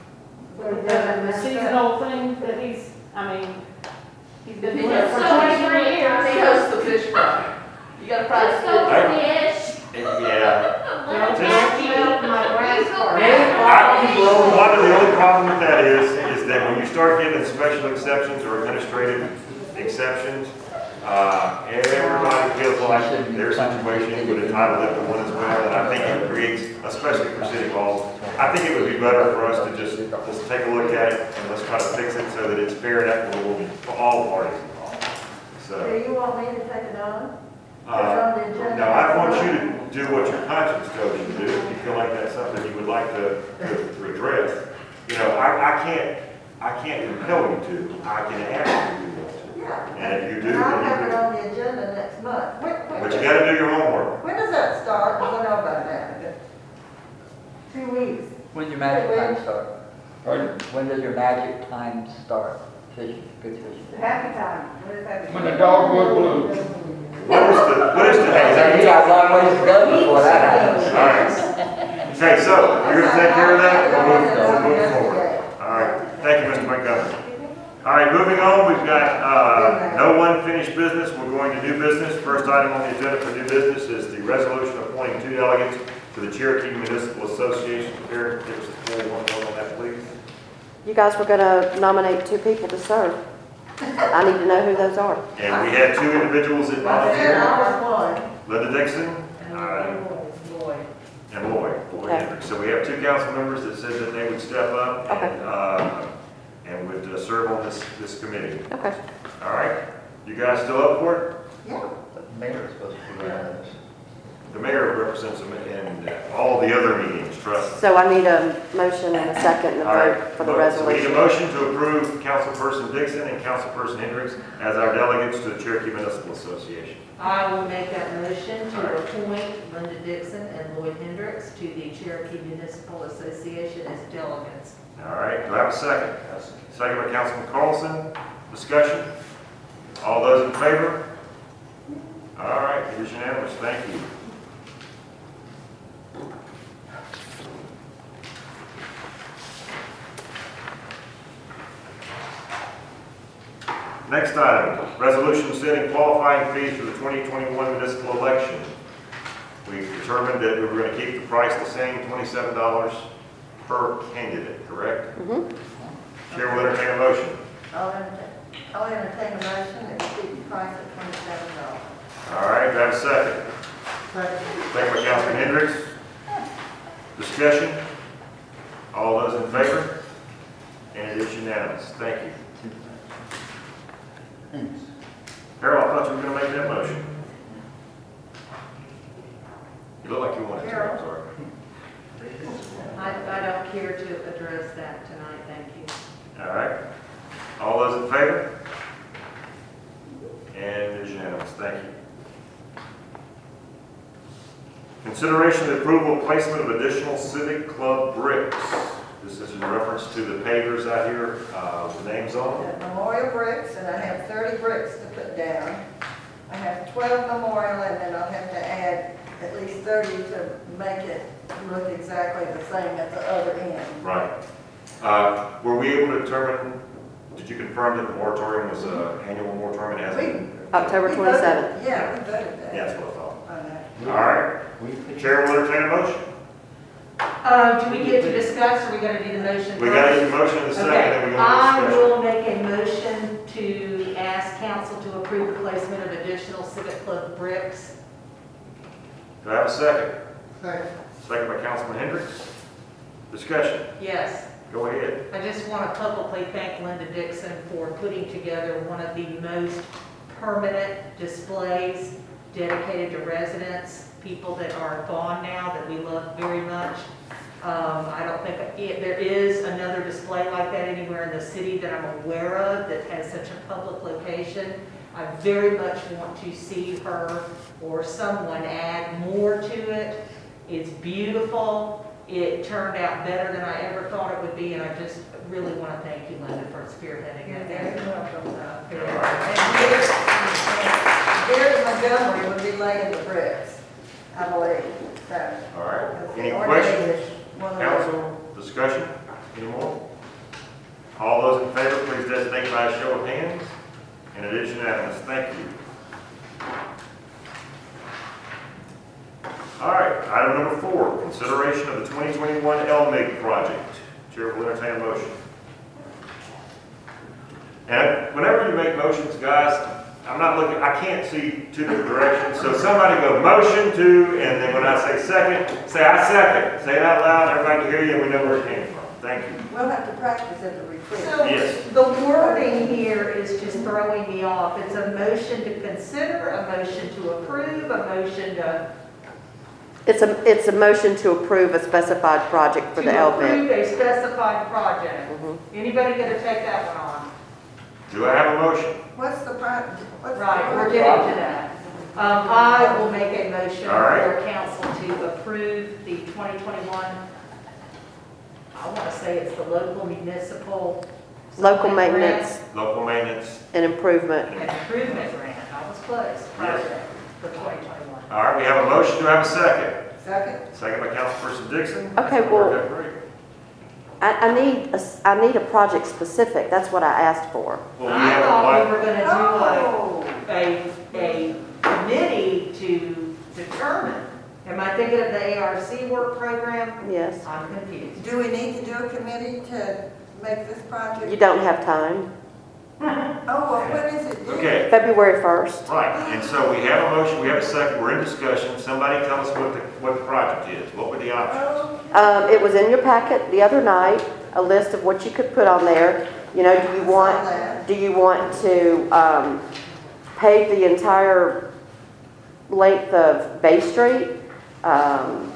Speaker 5: What
Speaker 10: the
Speaker 5: it doesn't mess up.
Speaker 10: seasonal thing that he's, I mean, he's been
Speaker 2: If he
Speaker 10: doing it
Speaker 2: hosts
Speaker 10: for
Speaker 2: the
Speaker 10: twenty-three
Speaker 2: fish,
Speaker 10: years.
Speaker 2: he hosts the fish fry. You gotta fry the fish.
Speaker 1: Yeah.
Speaker 5: Don't
Speaker 1: Just-
Speaker 5: melt my grass part.
Speaker 1: I, well, one of the only problem with that is, is that when you start getting special exceptions or administrative exceptions, uh, everybody feels like their situation would entitle them to one as well, and I think it creates, especially for city hall, I think it would be better for us to just, just take a look at it and let's try to fix it so that it's fair and equitable for all parties involved.
Speaker 10: Do
Speaker 1: So,
Speaker 10: you want me to take it on?
Speaker 1: uh, no, I want you to do what your conscience tells you to do. If you feel like that's something you would like to, to, to address, you know, I, I can't, I can't compel you to. I can ask you to do that.
Speaker 10: Yeah.
Speaker 1: And if you do,
Speaker 10: And I'll have
Speaker 1: then
Speaker 10: it
Speaker 1: you
Speaker 10: on the agenda next month. When,
Speaker 1: can.
Speaker 10: when,
Speaker 1: But you gotta do your homework.
Speaker 10: when does that start? I don't know about that. Two weeks.
Speaker 9: When your magic time start?
Speaker 6: Pardon?
Speaker 9: When does your magic time start? Fishing, good fishing.
Speaker 10: Happy time. When is that?
Speaker 6: When the dogwood blooms.
Speaker 1: What is the, what is the,
Speaker 9: So you got a long ways to go before that happens.
Speaker 1: all right. Okay, so you're gonna take care of that? We'll move, we'll move forward. All right. Thank you, Mister Montgomery. All right, right, moving on, we've got, uh, no unfinished business, we're going to new business. First item on the agenda for new business is the resolution appointing two delegates to the Cherokee Municipal Association. Karen, give us a full one on that, please.
Speaker 3: You guys were gonna nominate two people to serve. I need to know who those are.
Speaker 1: And we had two individuals that
Speaker 10: I said
Speaker 1: volunteered,
Speaker 10: I was one.
Speaker 1: Linda Dixon,
Speaker 5: And
Speaker 1: uh,
Speaker 5: Lloyd.
Speaker 1: and Lloyd, Lloyd
Speaker 3: Okay.
Speaker 1: Hendricks. So we have two council members that said that they would step up
Speaker 3: Okay.
Speaker 1: and, uh, and would uh, serve on this, this committee.
Speaker 3: Okay.
Speaker 1: All right, you guys still up for it?
Speaker 10: Yeah.
Speaker 9: The mayor is supposed to be running this.
Speaker 1: The mayor represents them in uh, all the other meetings, trust me.
Speaker 3: So I need a motion and a second and a
Speaker 1: All right,
Speaker 3: vote for the
Speaker 1: so we need a
Speaker 3: resolution.
Speaker 1: motion to approve Councilperson Dixon and Councilperson Hendricks as our delegates to the Cherokee Municipal Association.
Speaker 5: I will make that motion to appoint Linda Dixon and Lloyd Hendricks to the Cherokee Municipal Association as delegates.
Speaker 1: All right, do I have a second? Second by Councilman Carlson. Discussion? All those in favor? All right, it is unanimous. Thank you. Next item, resolution setting qualifying fees for the twenty twenty-one municipal election. We determined that we were going to keep the price the same, twenty-seven dollars per candidate, correct?
Speaker 3: Mhm.
Speaker 1: Chair will entertain a motion.
Speaker 10: I'll entertain, I'll entertain a motion and keep the price at twenty-seven dollars.
Speaker 1: All right, do I have a second? Second by Councilman Hendricks. Discussion? All those in favor? And it is unanimous. Thank you.
Speaker 9: Thanks.
Speaker 1: Harold, I thought you were going to make that motion. You look like you wanted to, I'm sorry.
Speaker 5: I, I don't care to address that tonight, thank you.
Speaker 1: All right. All those in favor? And it is unanimous. Thank you. Consideration of approval of placement of additional Civic Club bricks. This is in reference to the pavers out here, uh, with names on them.
Speaker 10: Got memorial bricks, and I have thirty bricks to put down. I have twelve memorial, and then I'll have to add at least thirty to make it look exactly the same at the other end.
Speaker 1: Right. Uh, Were we able to determine, did you confirm that the moratorium was an annual moratorium? It hasn't been-
Speaker 3: October
Speaker 10: We voted-
Speaker 3: twenty-seventh.
Speaker 10: Yeah, we voted that.
Speaker 1: Yeah, that's what I thought.
Speaker 10: On that.
Speaker 1: All right. Chair will entertain a motion.
Speaker 5: Uh, do we get to discuss, or we gotta do the motion first?
Speaker 1: We got a motion in a second,
Speaker 5: Okay,
Speaker 1: then we go
Speaker 5: I
Speaker 1: to discussion.
Speaker 5: will make a motion to ask council to approve the placement of additional Civic Club bricks.
Speaker 1: Do I have a second?
Speaker 4: Second.
Speaker 1: Second by Councilman Hendricks. Discussion.
Speaker 5: Yes,
Speaker 1: Go ahead.
Speaker 5: I just want to publicly thank Linda Dixon for putting together one of the most permanent displays dedicated to residents, people that are gone now that we love very much. Um, I don't think it, there is another display like that anywhere in the city that I'm aware of that has such a public location. I very much want to see her or someone add more to it. It's beautiful. It turned out better than I ever thought it would be, and I just really want to thank you, Linda, for spearheading it.
Speaker 10: You're welcome.
Speaker 5: Uh,
Speaker 10: And Gary, Gary Montgomery would be laying the bricks, I believe, so.
Speaker 1: All right. Any
Speaker 10: Or
Speaker 1: questions?
Speaker 10: David, one of the-
Speaker 1: Council, discussion? Any more? All those in favor, please designate by a show of hands. And it is unanimous. Thank you. All right, item number four, consideration of the twenty twenty-one L M I G project. Chair will entertain a motion. And whenever you make motions, guys, I'm not looking, I can't see two different directions. So somebody go motion to, and then when I say second, say I second. Say it out loud, everybody can hear you, and we know where it came from. Thank you.
Speaker 10: We'll have to practice at the retreat.
Speaker 5: So
Speaker 1: Yes.
Speaker 5: the wording here is just throwing me off. It's a motion to consider, a motion to approve, a motion to
Speaker 3: It's a, it's a motion to approve a specified project for the L
Speaker 5: To
Speaker 3: M I G.
Speaker 5: approve a specified project.
Speaker 3: Mhm.
Speaker 5: Anybody gonna take that one on?
Speaker 1: Do I have a motion?
Speaker 10: What's the pri, what's the?
Speaker 5: Right, we're
Speaker 10: project?
Speaker 5: getting to that. Um, I will make a motion
Speaker 1: All right.
Speaker 5: for council to approve the twenty twenty-one, I wanna say it's the local municipal.
Speaker 3: Local
Speaker 5: something
Speaker 3: maintenance
Speaker 1: Local maintenance.
Speaker 3: and improvement.
Speaker 5: grant, An improvement grant, I was close, project for twenty twenty-one.
Speaker 1: All right, we have a motion. Do I have a second?
Speaker 10: Second?
Speaker 1: Second by Councilperson Dixon.
Speaker 3: Okay,
Speaker 1: That's
Speaker 3: well-
Speaker 1: okay, great.
Speaker 3: I, I need, a s- I need a project specific, that's what I asked for.
Speaker 1: Well, we
Speaker 5: I
Speaker 1: have
Speaker 5: thought we
Speaker 1: applied,
Speaker 5: were gonna
Speaker 10: Oh,
Speaker 5: do a, a, a committee to determine. Am I thinking of the A R C work program?
Speaker 3: Yes.
Speaker 5: I'm confused.
Speaker 10: do we need to do a committee to make this project?
Speaker 3: You don't have time.
Speaker 10: Oh, well, when is it due?
Speaker 1: okay,
Speaker 3: February first.
Speaker 1: right, and so we have a motion, we have a second, we're in discussion, somebody tell us what the, what the project is, what were the options?
Speaker 10: Oh,
Speaker 3: Um, it was in your packet the other night, a list of what you could put on there. You know, do you want, do you want to, um, pave the entire length of Bay Street? Um,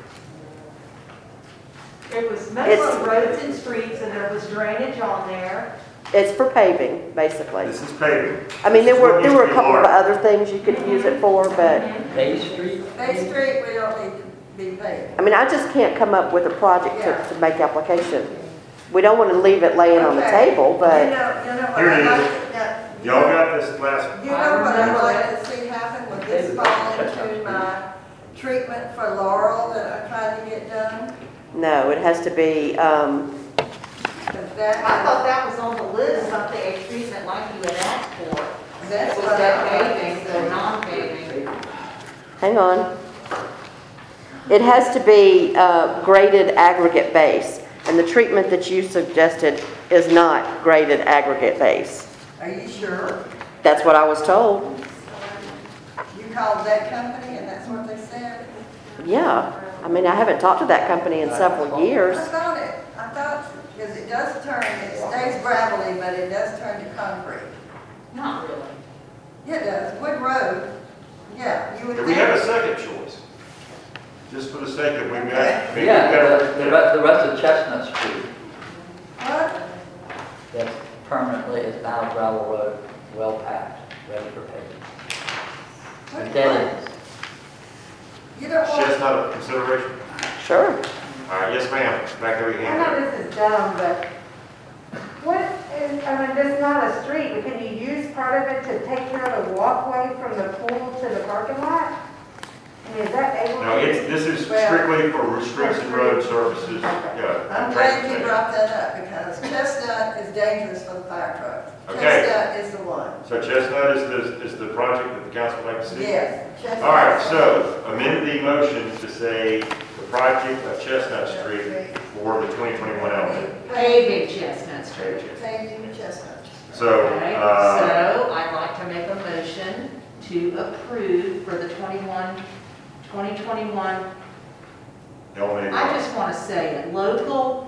Speaker 5: It was
Speaker 3: It's-
Speaker 5: mostly roads and streets, and there was drainage on there.
Speaker 3: it's for paving, basically.
Speaker 1: This is paving.
Speaker 3: I mean, there
Speaker 1: This is what
Speaker 3: were, there
Speaker 1: used
Speaker 3: were
Speaker 1: to
Speaker 3: a
Speaker 1: be
Speaker 3: couple of
Speaker 1: large.
Speaker 3: other things you could use it for, but,
Speaker 9: Bay Street?
Speaker 10: Bay Street, we don't need to be paid.
Speaker 3: I mean, I just can't come up with a project to, to make application. We don't want to leave it laying on the
Speaker 10: Okay.
Speaker 3: table,
Speaker 10: You
Speaker 3: but
Speaker 10: know, you know what
Speaker 1: Here it
Speaker 10: I'd
Speaker 1: is.
Speaker 10: like to, now, you
Speaker 1: Y'all
Speaker 10: know-
Speaker 1: got this last,
Speaker 10: You know what I'd like to see happen, would this fall into my treatment for Laurel that I tried to get done?
Speaker 3: no, it has to be, um,
Speaker 10: Because that,
Speaker 5: I thought that was on the list, something, a treatment like you had asked for.
Speaker 10: that's
Speaker 5: Was
Speaker 10: what
Speaker 5: that
Speaker 10: I
Speaker 5: paving or non-paving?
Speaker 3: hang on. It has to be uh, graded aggregate base, and the treatment that you suggested is not graded aggregate base.
Speaker 10: Are you sure?
Speaker 3: That's what I was told.
Speaker 10: You called that company and that's what they said?
Speaker 3: Yeah, I mean, I haven't talked to that company in several years.
Speaker 10: I thought it, I thought, because it does turn, it stays gravelly, but it does turn to concrete.
Speaker 5: Not really.
Speaker 10: Yeah, it does. Wood Road, yeah, you would
Speaker 1: do
Speaker 10: think.
Speaker 1: we have a second choice? Just for the sake of, we've got, maybe we've
Speaker 9: Yeah,
Speaker 1: got
Speaker 9: the, the
Speaker 1: a-
Speaker 9: rest, the rest of Chestnut Street,
Speaker 10: What?
Speaker 9: that's permanently is now gravel road, well packed, ready for paving.
Speaker 10: What-
Speaker 9: And dead ends.
Speaker 10: You don't want.
Speaker 1: Chestnut a consideration?
Speaker 3: Sure.
Speaker 1: All right, yes ma'am, back there, your
Speaker 2: I
Speaker 1: hand.
Speaker 2: know this is dumb, but what is, I mean, this is not a street, but can you use part of it to take care of the walkway from the pool to the parking lot? I mean, is that able?
Speaker 1: No, it's, this is strictly for restricted road services, yeah.
Speaker 10: I'm glad you brought that up because Chestnut is dangerous for the fire trucks.
Speaker 1: Okay.
Speaker 10: Chestnut is the one.
Speaker 1: So Chestnut is the, is the project that the council would like to see?
Speaker 10: Yes. Chestnut.
Speaker 1: All right, so amend the motion to say the project of Chestnut Street for the twenty twenty-one element.
Speaker 5: Paving Chestnut Street.
Speaker 10: Paving Chestnut.
Speaker 1: So,
Speaker 5: Okay,
Speaker 1: uh,
Speaker 5: so I'd like to make a motion to approve for the twenty-one, twenty twenty-one,
Speaker 1: element.
Speaker 5: I just want to say it, local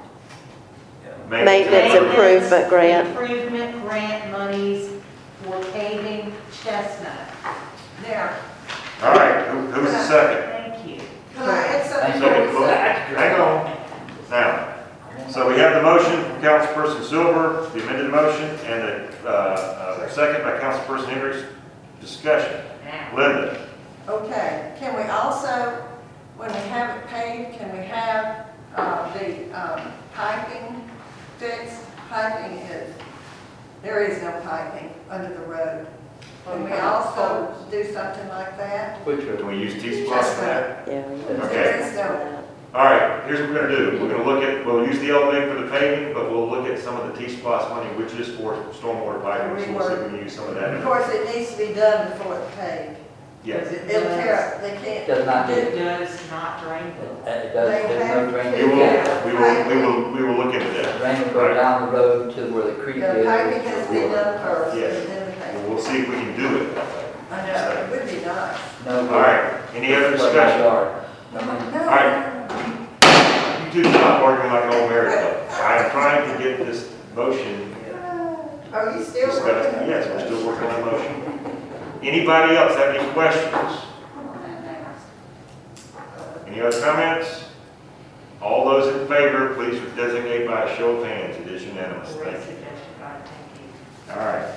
Speaker 3: Maintenance improvement grant.
Speaker 5: Improvement grant monies for paving Chestnut.
Speaker 10: Now,
Speaker 1: All right, who, who's the second?
Speaker 5: Thank you.
Speaker 10: can I add something?
Speaker 1: Second,
Speaker 10: before we
Speaker 1: Flo-
Speaker 10: start?
Speaker 1: hang on. Now, so we have the motion from Councilperson Silver, the amended motion, and the, uh, uh, second by Councilperson Hendricks. Discussion.
Speaker 5: Now,
Speaker 1: Linda?
Speaker 10: Okay, can we also, when we have it paved, can we have uh, the um, piping fixed? Piping is, there is no piping under the road. Can we also do something like that?
Speaker 9: Which
Speaker 1: Can
Speaker 9: are,
Speaker 1: we use T-Splosh for that?
Speaker 3: Yeah.
Speaker 1: Okay.
Speaker 10: There is no,
Speaker 1: All right, here's what we're gonna do. We're gonna look at, we'll use the L M A for the paving, but we'll look at some of the T-Splosh money, which is for stormwater piping, so we'll see if we can use some of
Speaker 10: of
Speaker 1: that.
Speaker 10: course, it needs to be done before it's paved.
Speaker 1: Yes.
Speaker 5: it
Speaker 10: It'll
Speaker 5: does-
Speaker 10: tear up, they can't.
Speaker 9: Does not need-
Speaker 5: It does not drain
Speaker 9: it
Speaker 5: well.
Speaker 9: it does, there's no drainage.
Speaker 1: We will, we will, we will, we will look into that.
Speaker 9: Drain will go down the road to where the creek
Speaker 10: The
Speaker 9: is.
Speaker 10: piping has to be done first,
Speaker 1: Yes.
Speaker 10: and then the paving.
Speaker 1: We'll see if we can do it.
Speaker 10: I know, it would be nice.
Speaker 9: No.
Speaker 1: All right, any other
Speaker 9: Where my
Speaker 1: discussion?
Speaker 9: yard. No, no.
Speaker 10: No,
Speaker 1: right. You two stop arguing like an old married couple. I'm trying to get this motion
Speaker 10: Are you still
Speaker 1: discussed.
Speaker 10: working? on
Speaker 1: Yes,
Speaker 10: it?
Speaker 1: we're still working on the motion. Anybody else have any questions? Any other comments? All those in favor, please designate by a show of hands. It is unanimous.
Speaker 5: Great
Speaker 1: Thank you.
Speaker 5: suggestion, God, thank you.
Speaker 1: All right.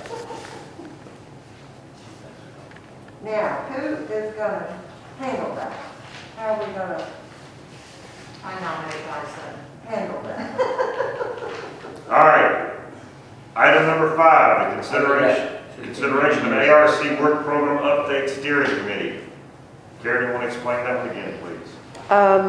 Speaker 10: Now, who is gonna handle that? How are we gonna
Speaker 5: I nominate Dyson.
Speaker 10: handle that?
Speaker 1: All right. Item number five, the consideration, consideration of A R C Work Program Update Steering Committee. Karen, you want to explain that one again, please?
Speaker 3: Um,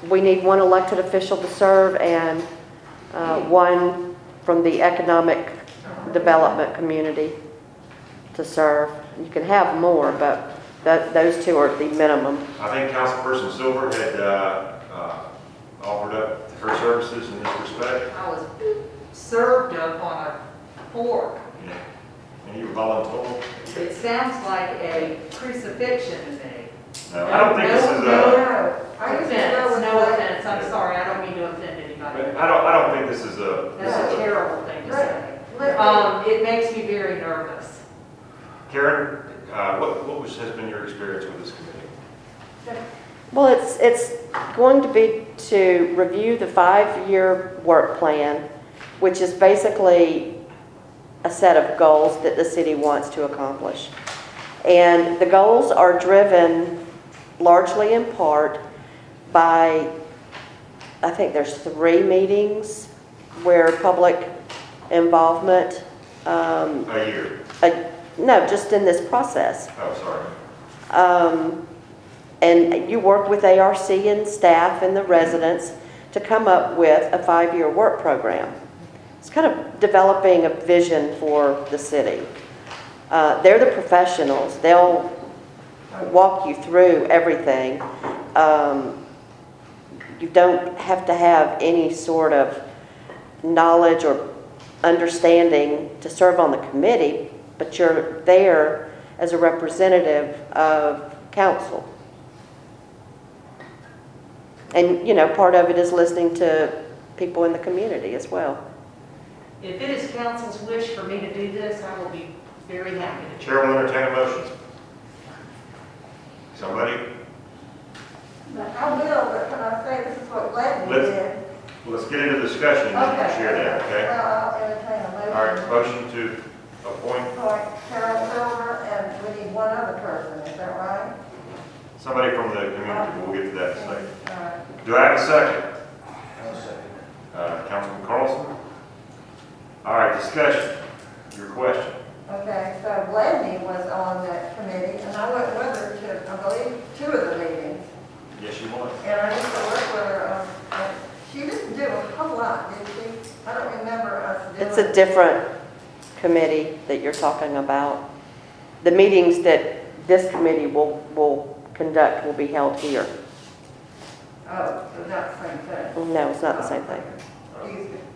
Speaker 3: we need one elected official to serve and uh, one from the economic development community to serve. You can have more, but that, those two are the minimum.
Speaker 1: I think Councilperson Silver had uh, uh, offered up her services in this respect.
Speaker 5: I was served up on a fork.
Speaker 1: Yeah. And you were voluntold.
Speaker 5: It sounds like a crucifixion to me.
Speaker 1: No, I don't think this is
Speaker 5: No,
Speaker 1: a,
Speaker 10: No, I used to go
Speaker 5: offense,
Speaker 10: with
Speaker 5: no
Speaker 10: like-
Speaker 5: offense, I'm sorry, I don't mean to offend anybody.
Speaker 1: I don't, I don't think this is a, this
Speaker 5: That's
Speaker 1: is
Speaker 5: a
Speaker 1: a,
Speaker 5: terrible thing to say.
Speaker 10: Let-
Speaker 5: Um, it makes me very nervous.
Speaker 1: Karen, uh, what, what was, has been your experience with this committee?
Speaker 3: Well, it's, it's going to be to review the five-year work plan, which is basically a set of goals that the city wants to accomplish. And the goals are driven largely in part by, I think there's three meetings where public involvement, um,
Speaker 1: A year.
Speaker 3: uh, no, just in this process.
Speaker 1: Oh, sorry.
Speaker 3: Um, and you work with A R C and staff and the residents to come up with a five-year work program. It's kind of developing a vision for the city. Uh, they're the professionals. They'll walk you through everything. Um, you don't have to have any sort of knowledge or understanding to serve on the committee, but you're there as a representative of council. And, you know, part of it is listening to people in the community as well.
Speaker 5: If it is council's wish for me to do this, I will be very happy to.
Speaker 1: Chair will entertain a motion. Somebody?
Speaker 10: I will, but can I say this is what Gladney
Speaker 1: Let's-
Speaker 10: did?
Speaker 1: Well, let's get into discussion and you can
Speaker 10: Okay.
Speaker 1: share that, okay?
Speaker 10: Well, I'll entertain a motion.
Speaker 1: All right, motion to appoint
Speaker 10: Appoint Carol Silver, and we need one other person, is that right?
Speaker 1: somebody from the community. We'll get to that in a second.
Speaker 10: All right.
Speaker 1: Do I have a second? Uh, Councilman Carlson? All right, discussion. Your question.
Speaker 10: Okay, so Gladney was on that committee, and I went with her to, I believe, two of the meetings.
Speaker 1: Yes, you want.
Speaker 10: And I used to work with her, um, and she didn't do a whole lot, did she? I don't remember us doing.
Speaker 3: It's a different committee that you're talking about. The meetings that this committee will, will conduct will be held here.
Speaker 10: Oh, so not the same thing.
Speaker 3: No, it's not the same thing.
Speaker 10: Excuse me.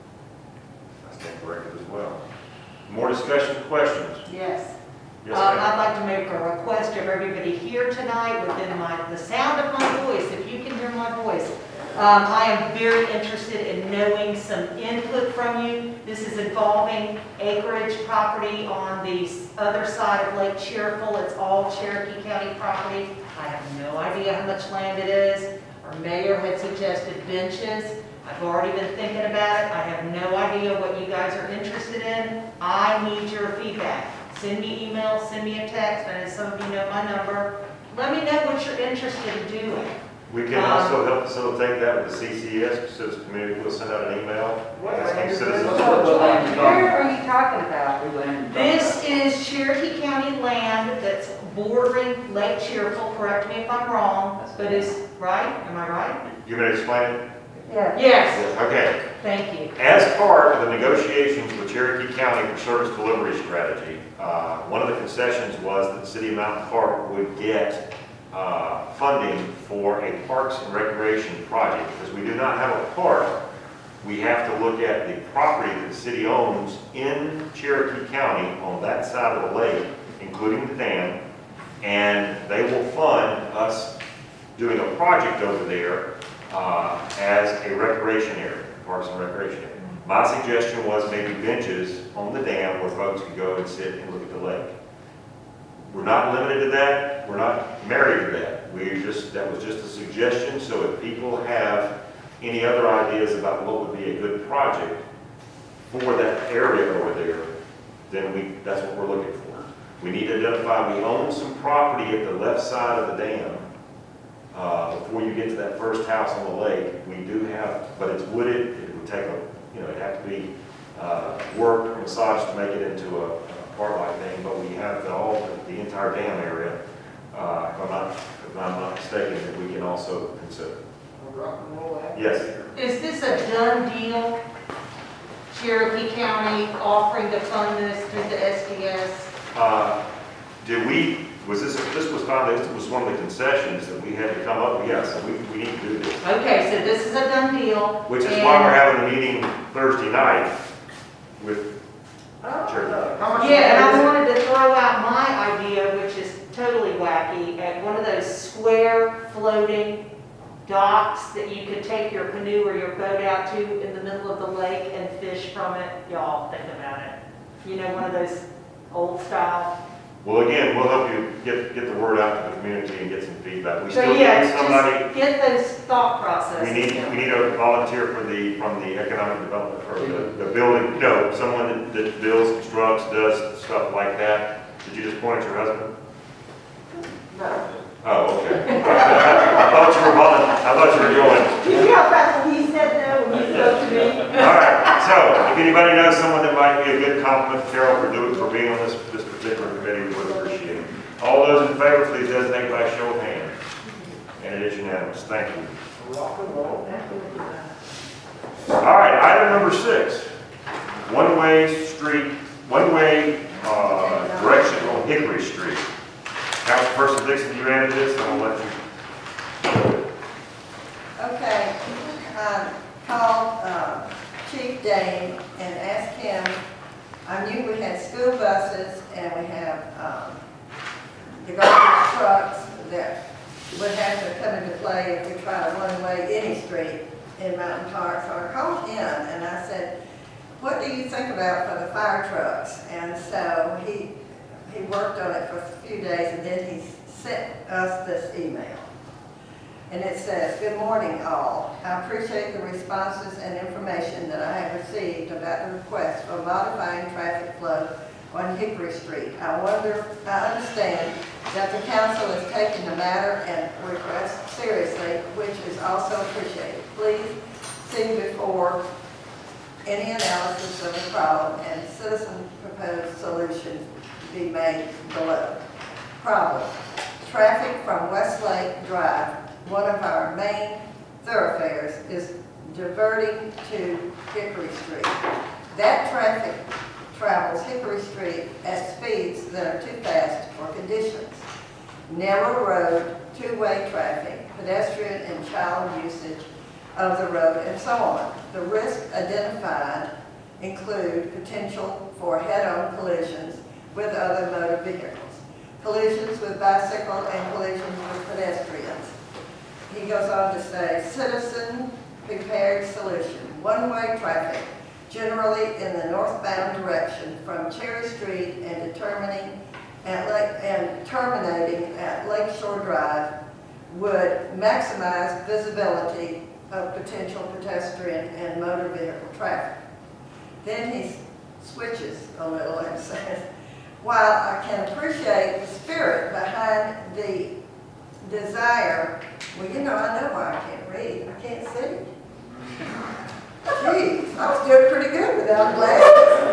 Speaker 1: I stand corrected as well. More discussion, questions?
Speaker 5: Yes.
Speaker 1: Yes,
Speaker 5: Um,
Speaker 1: ma'am.
Speaker 5: I'd like to make a request of everybody here tonight within my, the sound of my voice, if you can hear my voice. Um, I am very interested in knowing some input from you. This is involving acreage property on the s- other side of Lake Cheerful. It's all Cherokee County property. I have no idea how much land it is. Our mayor had suggested benches. I've already been thinking about it. I have no idea what you guys are interested in. I need your feedback. Send me emails, send me a text, and as some of you know my number, let me know what you're interested in doing.
Speaker 1: We can also help facilitate that with the C C S, Citizens Community. We'll send out an email asking citizens.
Speaker 9: What land you talking
Speaker 5: Where are you talking about?
Speaker 9: What land you talking
Speaker 5: This is Cherokee County land that's bordering Lake Cheerful, correct me if I'm wrong, but is, right? Am I right?
Speaker 1: You want me to explain it?
Speaker 10: Yeah.
Speaker 5: Yes,
Speaker 1: Okay.
Speaker 5: thank you.
Speaker 1: As part of the negotiations with Cherokee County for service delivery strategy, uh, one of the concessions was that the city of Mountain Park would get uh, funding for a parks and recreation project. Because we do not have a park, we have to look at the property that the city owns in Cherokee County on that side of the lake, including the dam, and they will fund us doing a project over there uh, as a recreation area, parks and recreation area. My suggestion was maybe benches on the dam where folks could go and sit and look at the lake. We're not limited to that. We're not married to that. We just, that was just a suggestion. So if people have any other ideas about what would be a good project for that area over there, then we, that's what we're looking for. We need to identify, we own some property at the left side of the dam. Uh, before you get to that first house on the lake, we do have, but it's wooded. It would take a, you know, it'd have to be uh, worked or massaged to make it into a, a park-like thing. But we have the, all the, the entire dam area. Uh, if I'm not, if I'm not mistaken, that we can also consider.
Speaker 8: rock and roll act.
Speaker 1: Yes.
Speaker 5: Is this a done deal? Cherokee County offering to fund this through the S D S?
Speaker 1: Uh, Did we, was this, this was finally, this was one of the concessions that we had to come up with, yes, we, we need to do this.
Speaker 5: Okay, so this is a done deal.
Speaker 1: Which is
Speaker 5: and-
Speaker 1: why we're having a meeting Thursday night with Cherokee.
Speaker 8: How much?
Speaker 5: Yeah, and I wanted to throw out my idea, which is totally wacky, at one of those square floating docks that you could take your canoe or your boat out to in the middle of the lake and fish from it. Y'all think about it. You know, one of those old style.
Speaker 1: Well, again, we'll help you get, get the word out to the community and get some feedback. We
Speaker 5: So
Speaker 1: still
Speaker 5: yeah,
Speaker 1: need somebody,
Speaker 5: just get those thought processes.
Speaker 1: we need,
Speaker 5: down.
Speaker 1: we need a volunteer for the, from the economic development, or the, the building, no, someone that, that builds, constructs, does stuff like that. Did you just point at your husband?
Speaker 10: No.
Speaker 1: Oh, okay. I thought you were, volun- I thought you were going.
Speaker 5: You see how fast he said no when he spoke to me?
Speaker 1: All right, so if anybody knows someone that might be a good compliment to Carol for doing, for being on this, this particular committee, we would appreciate it. All those in favor, please designate by show of hands. And it is unanimous. Thank you.
Speaker 8: Rock and roll.
Speaker 1: All right, item number six, one-way street, one-way, uh, direction on Hickory Street. Councilperson Dixon, you added this, I'm gonna let you.
Speaker 10: Okay, I called uh, Chief Dane and asked him, I knew we had school buses and we have um, the garbage trucks that would have to come into play if we try to one-way any street in Mountain Park. So I called him and I said, what do you think about for the fire trucks? And so he, he worked on it for a few days and then he sent us this email. And it says, good morning all. I appreciate the responses and information that I have received about the request for modifying traffic flow on Hickory Street. I wonder, I understand that the council is taking the matter and request seriously, which is also appreciated. Please see before any analysis of the problem and citizen proposed solutions be made below. Problem, traffic from Westlake Drive, one of our main thoroughfares, is diverting to Hickory Street. That traffic travels Hickory Street at speeds that are too fast for conditions. Narrow road, two-way traffic, pedestrian and child usage of the road, and so on. The risks identified include potential for head-on collisions with other motor vehicles, collisions with bicycle and collisions with pedestrians. He goes on to say, citizen prepared solution, one-way traffic, generally in the northbound direction from Cherry Street and determining at Lake, and terminating at Lakeshore Drive would maximize visibility of potential pedestrian and motor vehicle traffic. Then he switches a little and says, while I can appreciate the spirit behind the desire, well, you know, I know why I can't read. I can't see. Jeez, I was doing pretty good without glasses.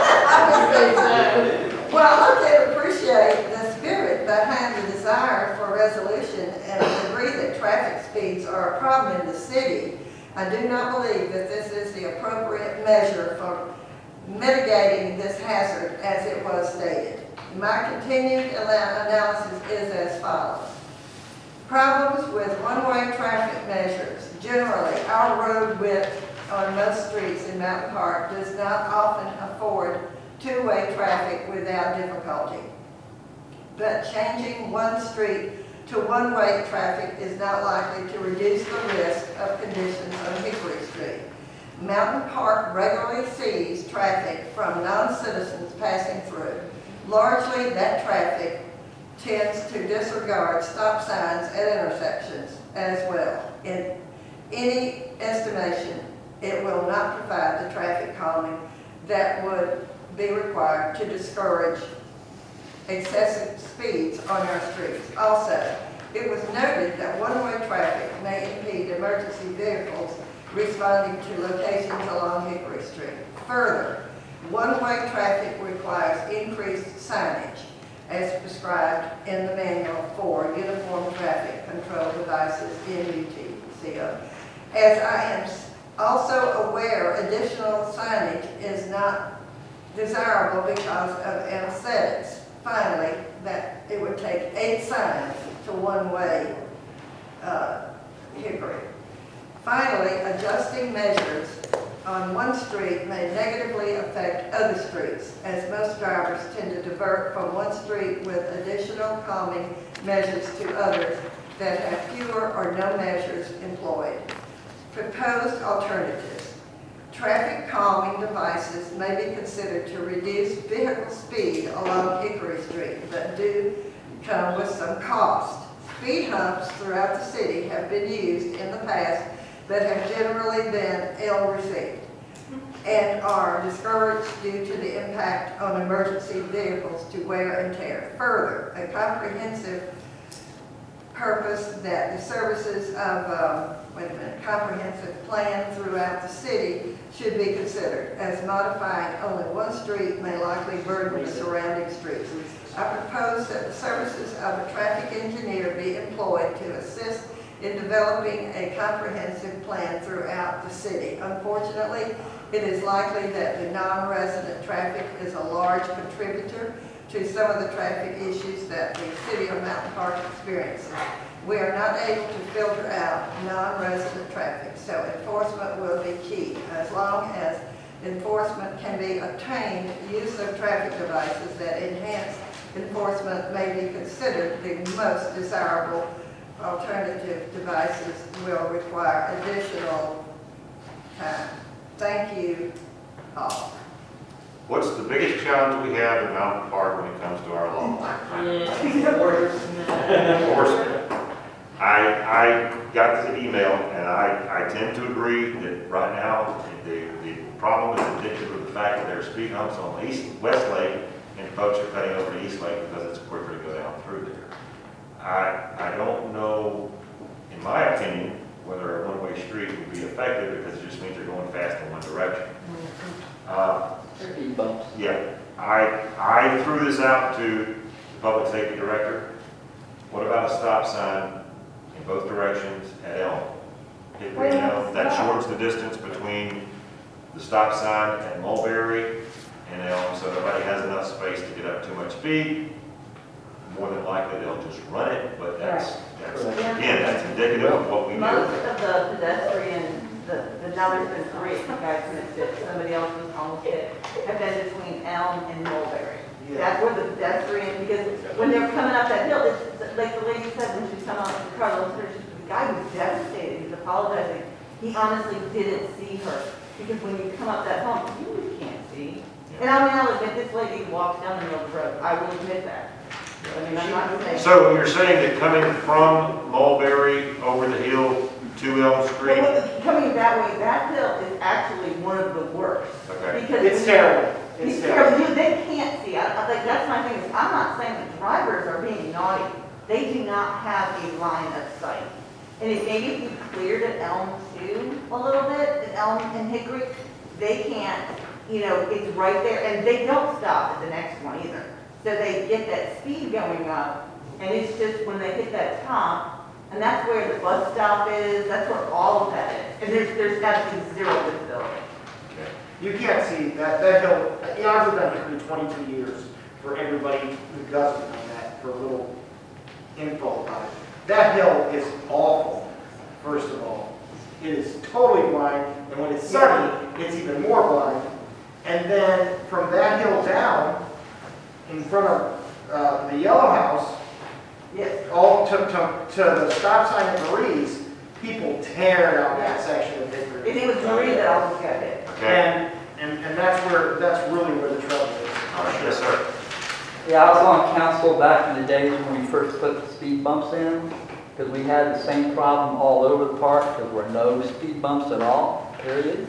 Speaker 10: Well, I can appreciate the spirit behind the desire for resolution and agree that traffic speeds are a problem in the city. I do not believe that this is the appropriate measure for mitigating this hazard as it was stated. My continued analysis is as follows. Problems with one-way traffic measures. Generally, our road width on most streets in Mountain Park does not often afford two-way traffic without difficulty. But changing one street to one-way traffic is not likely to reduce the risk of conditions on Hickory Street. Mountain Park regularly sees traffic from non-citizens passing through. Largely, that traffic tends to disregard stop signs at intersections as well. In any estimation, it will not provide the traffic calming that would be required to discourage excessive speeds on our streets. Also, it was noted that one-way traffic may impede emergency vehicles responding to locations along Hickory Street. Further, one-way traffic requires increased signage as prescribed in the manual for uniform traffic control devices in U T C O. As I am s- also aware, additional signage is not desirable because of aesthetics. Finally, that it would take eight signs to one-way uh, Hickory. Finally, adjusting measures on one street may negatively affect other streets, as most drivers tend to divert from one street with additional calming measures to others that have fewer or no measures employed. Proposed alternatives. Traffic calming devices may be considered to reduce vehicle speed along Hickory Street, but do come with some cost. Speed humps throughout the city have been used in the past, but have generally been ill-received and are discouraged due to the impact on emergency vehicles to wear and tear. Further, a comprehensive purpose that the services of, um, wait a minute, comprehensive plan throughout the city should be considered, as modifying only one street may likely burden the surrounding streets. I propose that the services of a traffic engineer be employed to assist in developing a comprehensive plan throughout the city. Unfortunately, it is likely that the non-resident traffic is a large contributor to some of the traffic issues that the city of Mountain Park experiences. We are not able to filter out non-resident traffic, so enforcement will be key. As long as enforcement can be obtained, use of traffic devices that enhance enforcement may be considered the most desirable. Alternative devices will require additional time. Thank you all.
Speaker 1: What's the biggest challenge we have in Mountain Park when it comes to our law? Enforcement. I, I got the email, and I, I tend to agree that right now, the, the problem is indicative of the fact that there are speed humps on East, West Lake, and folks are cutting over to East Lake because it's quicker to go down through there. I, I don't know, in my opinion, whether a one-way street would be effective because it just means you're going fast in one direction. Uh,
Speaker 9: Speed bumps.
Speaker 1: yeah, I, I threw this out to the public safety director. What about a stop sign in both directions at Elm? It, you know, that shortens the distance between the stop sign at Mulberry and Elm, so nobody has enough space to get up too much speed. More than likely, they'll just run it, but that's, that's,
Speaker 9: Correct.
Speaker 1: again, that's indicative of what we do.
Speaker 11: Most of the pedestrian, the, the numbers been three, you guys missed it, somebody else was almost hit, have been between Elm and Mulberry. That's where the pedestrian, because when they're coming up that hill, it's, like the lady said when she was coming out of the car, the guy was devastated, he was apologizing. He honestly didn't see her, because when you come up that hump, you really can't see. And I mean, I'll admit, this lady walks down the middle of the road, I will admit that. I mean, I'm not saying.
Speaker 1: So you're saying that coming from Mulberry over the hill to Elm Street?
Speaker 11: Well, coming that way, that hill is actually one of the worst.
Speaker 1: Okay.
Speaker 11: Because
Speaker 8: It's terrible.
Speaker 11: It's
Speaker 8: It's
Speaker 11: terrible.
Speaker 8: terrible.
Speaker 11: You, they can't see. I, I think that's my thing is, I'm not saying that drivers are being naughty. They do not have a line of sight. And if maybe if you cleared at Elm too a little bit, at Elm and Hickory, they can't, you know, it's right there. And they don't stop at the next one either. So they get that speed going up, and it's just when they hit that top, and that's where the bus stop is, that's where all of that is. And there's, there's absolutely zero visibility.
Speaker 8: You can't see that, that hill, you know, I've lived on Hickory twenty-two years, for everybody who doesn't know that, for a little info about it. That hill is awful, first of all. It is totally blind, and when it's sunny, it's even more blind. And then from that hill down, in front of uh, the yellow house,
Speaker 11: Yes.
Speaker 8: all to, to, to the stop sign at Marie's, people tear down that section of Hickory.
Speaker 11: And it was Marie that almost got hit.
Speaker 1: Okay.
Speaker 8: And, and, and that's where, that's really where the trouble is.
Speaker 1: All right, yes, sir.
Speaker 9: Yeah, I was on council back in the days when we first put the speed bumps in, because we had the same problem all over the park. There were no speed bumps at all, period.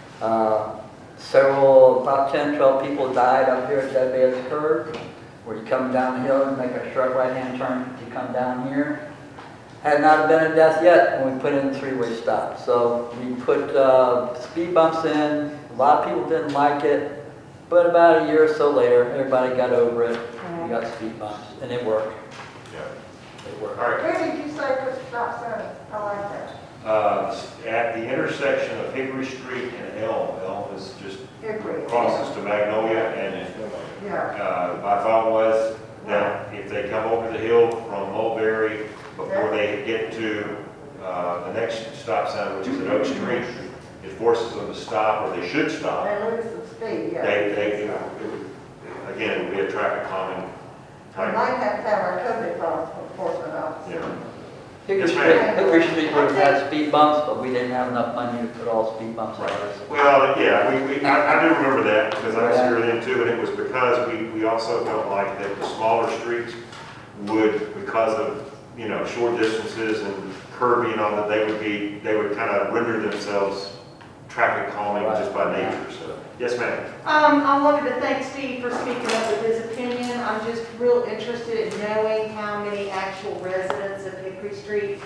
Speaker 9: Uh, several, about ten, twelve people died up here at Dead Bear's Curve, where you come down the hill and make a sharp right-hand turn to come down here. Had not been a death yet when we put in three-way stop. So we put uh, speed bumps in. A lot of people didn't like it, but about a year or so later, everybody got over it. We got speed bumps, and it worked.
Speaker 1: Yeah.
Speaker 9: It worked.
Speaker 1: All right.
Speaker 10: Where did you say put the stop sign? I like that.
Speaker 1: Uh, At the intersection of Hickory Street and Elm, Elm is just
Speaker 10: Hickory.
Speaker 1: crosses to Magnolia, and
Speaker 10: Yeah.
Speaker 1: uh, my thought was that if they come over the hill from Mulberry before they get to uh, the next stop sign, which is at Oak Street, it forces them to stop, or they should stop.
Speaker 10: They lose some speed, yeah.
Speaker 1: They, they, it would- again, it would be a traffic calming
Speaker 10: We
Speaker 1: type.
Speaker 10: might have to have our code enforcement officer.
Speaker 1: Yeah.
Speaker 9: Hickory
Speaker 1: Yes,
Speaker 9: Street,
Speaker 1: ma'am.
Speaker 9: Hickory Street would have had speed bumps, but we didn't have enough money to put all speed bumps on ours.
Speaker 1: Well, yeah, we, we, I, I do remember that, because I was here then too, and it was because we, we also felt like that the smaller streets would, because of, you know, short distances and curbing and all that, they would be, they would kind of render themselves traffic calming just by nature, so. Yes, ma'am.
Speaker 5: Um, I wanted to thank Steve for speaking up with his opinion. I'm just real interested in knowing how many actual residents of Hickory Street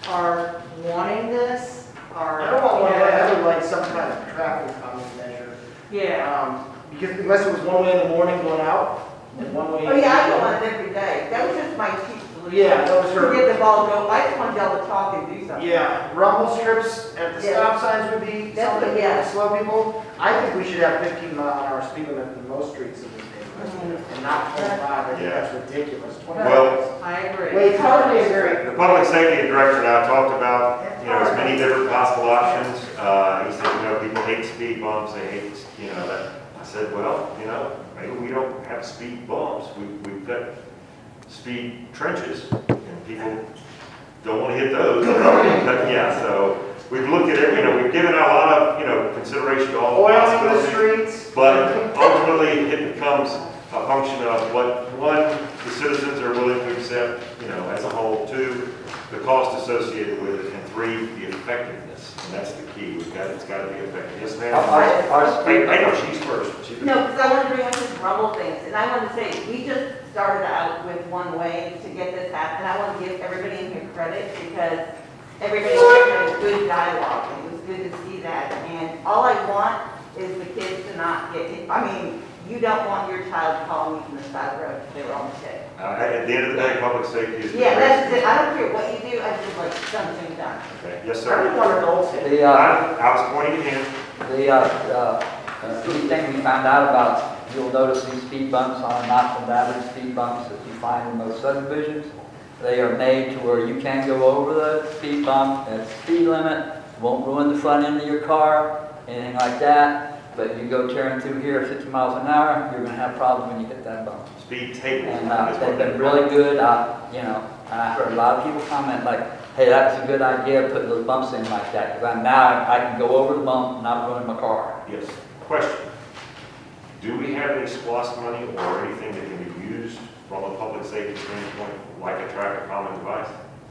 Speaker 5: are wanting this, are.
Speaker 8: I don't want one
Speaker 5: you know,
Speaker 8: that has like some kind of traffic calming measure.
Speaker 5: Yeah.
Speaker 8: Um, because unless it was one way in the morning going out, and one way.
Speaker 11: Oh, yeah, I do one every day. That was just my cheap solution.
Speaker 8: Yeah, that was her-
Speaker 11: To get the ball go, I just want y'all to talk and do something.
Speaker 8: Yeah, rumble strips at the
Speaker 11: Yeah.
Speaker 8: stop signs would be
Speaker 11: That's
Speaker 8: something
Speaker 11: what-
Speaker 8: to
Speaker 11: yeah.
Speaker 8: slow people. I think we should have fifteen mile an hour speed limit in most streets in this neighborhood, and not twenty-five. I think
Speaker 1: Yeah.
Speaker 8: that's ridiculous.
Speaker 1: Well,
Speaker 5: I agree.
Speaker 8: Wait, totally agree.
Speaker 1: the public safety director and I talked about, you know, as many different possible options. Uh, he said, you know, people hate speed bumps, they hate, you know, that. I said, well, you know, maybe we don't have speed bumps, we, we've got speed trenches, and people don't want to hit those. But yeah, so we've looked at it, you know, we've given a lot of, you know, consideration to all the
Speaker 8: Oil in the
Speaker 1: possibilities.
Speaker 8: streets.
Speaker 1: But ultimately, it becomes a function of what, one, the citizens are willing to accept, you know, as a whole, two, the cost associated with it, and three, the effectiveness. And that's the key. We've got, it's got to be effective. Yes, ma'am?
Speaker 9: Our, our, our
Speaker 1: Hey,
Speaker 9: speed,
Speaker 1: I know she's first. She's-
Speaker 11: No, because I want to bring up this rumble things, and I want to say, we just started out with one way to get this happened. I want to give everybody in here credit, because everybody had a good dialogue, and it was good to see that. And all I want is the kids to not get hit. I mean, you don't want your child calling you from the side of the road if they were on mistake.
Speaker 1: Uh, at the end of the day, public safety is.
Speaker 11: Yeah, that's it. I don't care what you do, I just like something done.
Speaker 1: Okay, yes,
Speaker 8: I don't
Speaker 1: sir.
Speaker 8: want adults hit.
Speaker 9: the,
Speaker 1: I,
Speaker 9: uh,
Speaker 1: I was pointing at him.
Speaker 9: the, uh, uh, uh, key thing we found out about, you'll notice these speed bumps are not the average speed bumps that you find in most subdivisions. They are made to where you can go over the speed bump, at speed limit, won't ruin the front end of your car, anything like that. But you go tearing through here at fifty miles an hour, you're gonna have problems when you hit that bump.
Speaker 1: Speed table.
Speaker 9: And uh,
Speaker 1: is
Speaker 9: they've
Speaker 1: what
Speaker 9: been
Speaker 1: they-
Speaker 9: really good, uh, you know, and I heard a lot of people comment like, hey, that's a good idea, putting those bumps in like that, because I'm now, I can go over the bump and not ruin my car.
Speaker 1: Yes. Question. Do we have any SPOS money or anything that can be used from a public safety standpoint, like a traffic calming device?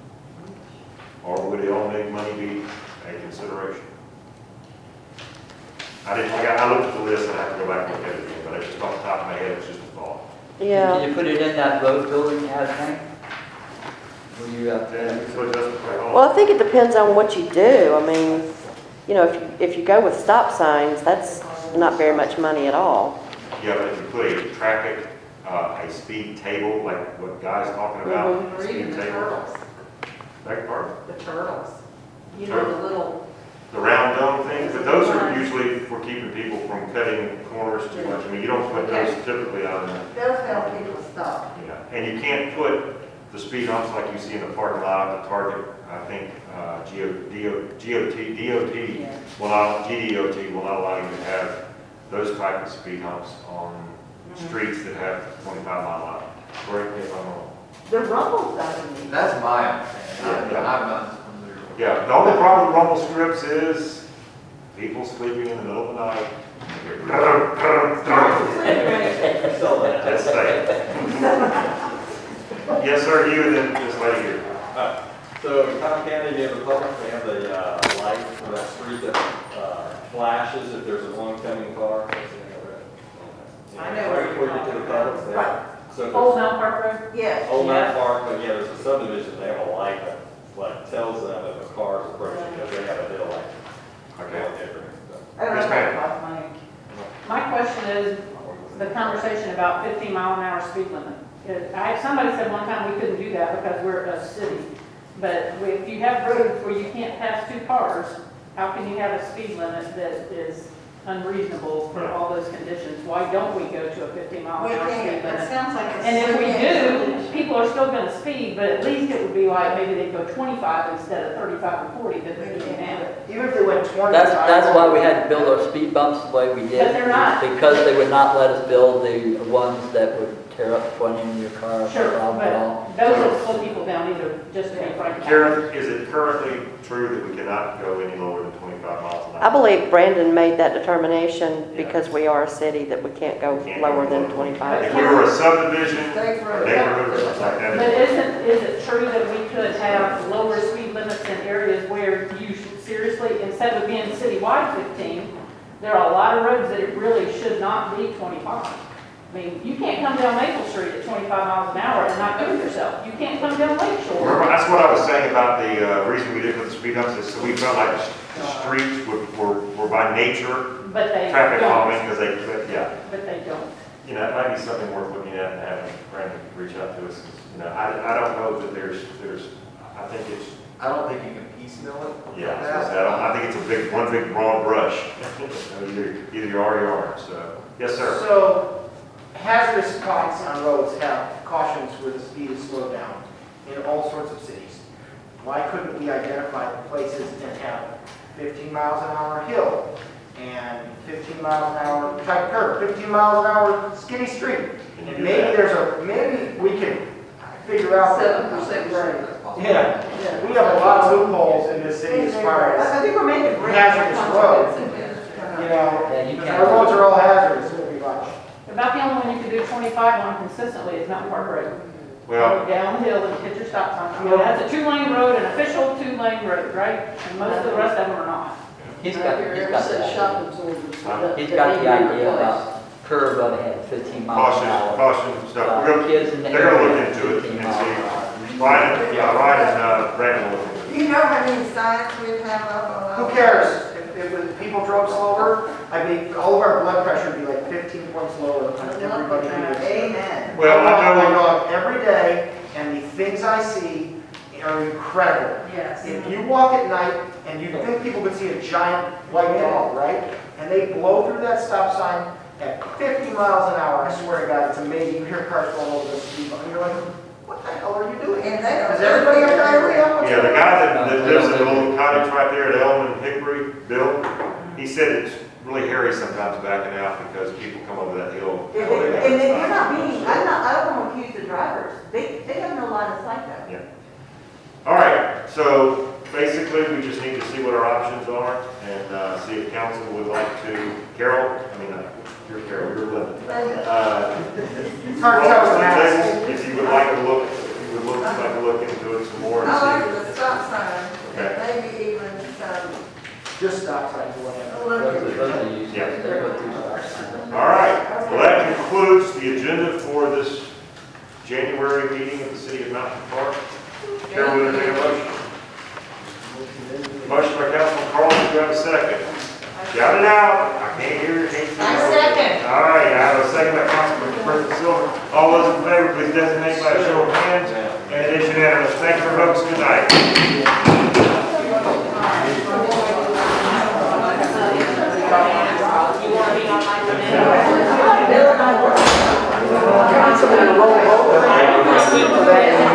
Speaker 1: Or would it only money be a consideration? I didn't, I got, I looked at the list and I have to go back and look at it again, but I just off the top of my head, it's just a thought.
Speaker 3: Yeah.
Speaker 9: Can you put it in that road building you had, Hank? Where you, uh,
Speaker 1: Yeah, so it doesn't quite all.
Speaker 3: Well, I think it depends on what you do. I mean, you know, if you, if you go with stop signs, that's not very much money at all.
Speaker 1: Yeah, but if you put a traffic, uh, a speed table, like what Guy's talking about,
Speaker 3: Mhm.
Speaker 5: Or even
Speaker 1: speed
Speaker 5: the
Speaker 1: table.
Speaker 5: turtles,
Speaker 1: Beg pardon?
Speaker 5: the turtles. You know, the little,
Speaker 1: The round dome things, but those are usually for keeping people from cutting corners too much. I mean, you don't put those typically out in the,
Speaker 10: Those help people stop.
Speaker 1: yeah. And you can't put the speed humps like you see in the parking lot, the Target, I think, uh, G O, D O, G O T, D O T, will not, G D O T will not allow you to have those type of speed humps on streets that have twenty-five mile an hour. Correct me if I'm wrong.
Speaker 11: The rumble doesn't mean.
Speaker 7: That's my understanding.
Speaker 1: Yeah.
Speaker 7: I'm not familiar.
Speaker 1: Yeah, the only problem with rumble strips is people sleeping in the middle of the night. That's safe. Yes, sir, you and then this lady here.
Speaker 12: Uh, So in Cotton County, near the public, they have a uh, light for that street that uh, flashes if there's an oncoming car.
Speaker 5: I know where you're
Speaker 12: Before you get to the public, they
Speaker 11: Right.
Speaker 12: so if
Speaker 5: Old
Speaker 12: it's
Speaker 5: Mount Park Road?
Speaker 11: Yes.
Speaker 12: Old
Speaker 5: Yeah.
Speaker 12: Mount Park, but yeah, there's a subdivision, they have a light that like tells them if a car is approaching, because they have a hill light.
Speaker 1: Okay.
Speaker 11: I don't know
Speaker 1: Yes,
Speaker 11: if
Speaker 1: ma'am.
Speaker 11: that costs money.
Speaker 2: My question is, the conversation about fifteen mile an hour speed limit. It- I, somebody said one time we couldn't do that because we're a city.
Speaker 13: But if you have roads where you can't pass two cars, how can you have a speed limit that is unreasonable for all those conditions? Why don't we go to a fifty mile
Speaker 10: We
Speaker 13: an hour speed
Speaker 10: can't, that
Speaker 13: limit?
Speaker 10: sounds like a.
Speaker 13: And if we
Speaker 10: slippery-
Speaker 13: do, people are still gonna speed, but at least it would be like, maybe they go twenty-five instead of thirty-five or forty that they're doing now.
Speaker 8: Even if they went twenty.
Speaker 9: That's, that's why we had to build our speed bumps the way we did.
Speaker 13: But they're not.
Speaker 9: Because they would not let us build the ones that would tear up twenty in your car, no
Speaker 13: Sure,
Speaker 9: problem at all.
Speaker 13: but those don't slow people down either, just to be frank.
Speaker 1: Karen, is it currently true that we cannot go any lower than twenty-five miles an hour?
Speaker 3: I believe Brandon made that determination because we are a city that we can't go
Speaker 1: Can't go
Speaker 3: lower than
Speaker 1: lower.
Speaker 3: twenty-five.
Speaker 1: If we were a subdivision,
Speaker 10: State
Speaker 1: or
Speaker 10: road.
Speaker 1: neighborhood or something like
Speaker 13: But
Speaker 1: that.
Speaker 13: isn't, is it true that we could have lower speed limits in areas where you should seriously, instead of being citywide fifteen, there are a lot of roads that it really should not be twenty-five. I mean, you can't come down Maple Street at twenty-five miles an hour and not go yourself. You can't come down Lake
Speaker 1: Remember,
Speaker 13: Shore.
Speaker 1: that's what I was saying about the uh, reason we did put the speed humps is so we felt like the streets were, were, were by nature
Speaker 13: But they
Speaker 1: traffic calming
Speaker 13: don't.
Speaker 1: because they, but, yeah.
Speaker 13: But they don't.
Speaker 1: You know, it might be something worth looking at and having Brandon reach out to us. You know, I, I don't know that there's, there's, I think it's,
Speaker 7: I don't think you can piecemeal it.
Speaker 1: yeah, I was gonna say, I don't, I think it's a big, one big broad brush. Either, either you are or you aren't, so. Yes, sir.
Speaker 8: So hazardous spots on roads have cautions where the speed is slowed down in all sorts of cities. Why couldn't we identify the places and have fifteen miles an hour hill and fifteen miles an hour type curve, fifteen miles an hour skinny street?
Speaker 1: Can you
Speaker 8: And
Speaker 1: do
Speaker 8: maybe
Speaker 1: that?
Speaker 8: there's a, maybe we can figure out.
Speaker 10: Seven percent grade.
Speaker 8: Yeah, we have a lot of loopholes in this city as far
Speaker 11: I
Speaker 8: as,
Speaker 11: I think we're making great.
Speaker 8: Hazardous road. you
Speaker 9: Yeah, you
Speaker 8: know,
Speaker 9: can't-
Speaker 8: our roads are all hazardous pretty much.
Speaker 13: About the only one you can do twenty-five on consistently is Mountain Park Road.
Speaker 1: Well,
Speaker 13: Go down the hill and hit your stop sign. I mean, that's a two-lane road, an official two-lane road, right? And most of the rest of them are not.
Speaker 9: He's got, he's got the,
Speaker 10: Shopping centers.
Speaker 9: he's got the idea about curve ahead, fifteen miles an
Speaker 1: caution,
Speaker 9: hour.
Speaker 1: caution stuff.
Speaker 9: Uh,
Speaker 1: We're gonna,
Speaker 9: Kids in the
Speaker 1: they're gonna look
Speaker 9: area,
Speaker 1: into it
Speaker 9: fifteen
Speaker 1: and
Speaker 9: miles an
Speaker 1: see.
Speaker 9: hour.
Speaker 1: Ryan, yeah, Ryan and, uh, Brandon will look into it.
Speaker 10: Do you know how many signs we have up on?
Speaker 8: Who cares? If, if it- people drove slower, I mean, all of our blood pressure would be like fifteen points lower on everybody who lives there.
Speaker 11: Amen.
Speaker 1: Well,
Speaker 8: I
Speaker 1: I
Speaker 8: walk my
Speaker 1: know,
Speaker 8: dog every day, and the things I see are incredible.
Speaker 5: Yes.
Speaker 8: If you walk at night and you think people could see a giant white dog, right? And they blow through that stop sign at fifty miles an hour, I swear to God, it's amazing. You hear cars going over the speed bump, and you're like, what the hell are you doing?
Speaker 10: And they don't.
Speaker 8: Is everybody up there?
Speaker 1: yeah, the guy that, that lives in the little cottage right there at Elm and Hickory, Bill, he said it's really hairy sometimes backing out because people come over that hill.
Speaker 11: And and then you're not being, I'm not, I don't want to accuse the drivers. They, they have no line of sight though.
Speaker 1: Yeah. All right, so basically, we just need to see what our options are and uh, see if council would like to, Carol, I mean, uh, you're Carol, you're Linda. Uh,
Speaker 8: It's hard to tell with masks.
Speaker 1: welcome to the table. If you would like to look, if you would look, like to look into it some more and
Speaker 10: I like
Speaker 1: see.
Speaker 10: the stop sign,
Speaker 1: Okay.
Speaker 10: and maybe even some,
Speaker 8: Just stop signs or whatever.
Speaker 10: look
Speaker 9: Those are,
Speaker 10: at.
Speaker 9: those are useless.
Speaker 1: Yeah.
Speaker 9: They go through stop signs.
Speaker 1: All right, well, that concludes the agenda for this January meeting of the city of Mountain Park. Carol, will entertain a motion? Motion by Councilman Carlson, do you have a second? Shout it out, I can't hear it, can't see it.
Speaker 5: I second.
Speaker 1: All right, I have a second by Councilman Burton Silver. All those in favor, please designate by a show of hands. And it is unanimous. Thank you for voting, good night.
Speaker 5: You want to be on my
Speaker 8: Councilman, roll, roll.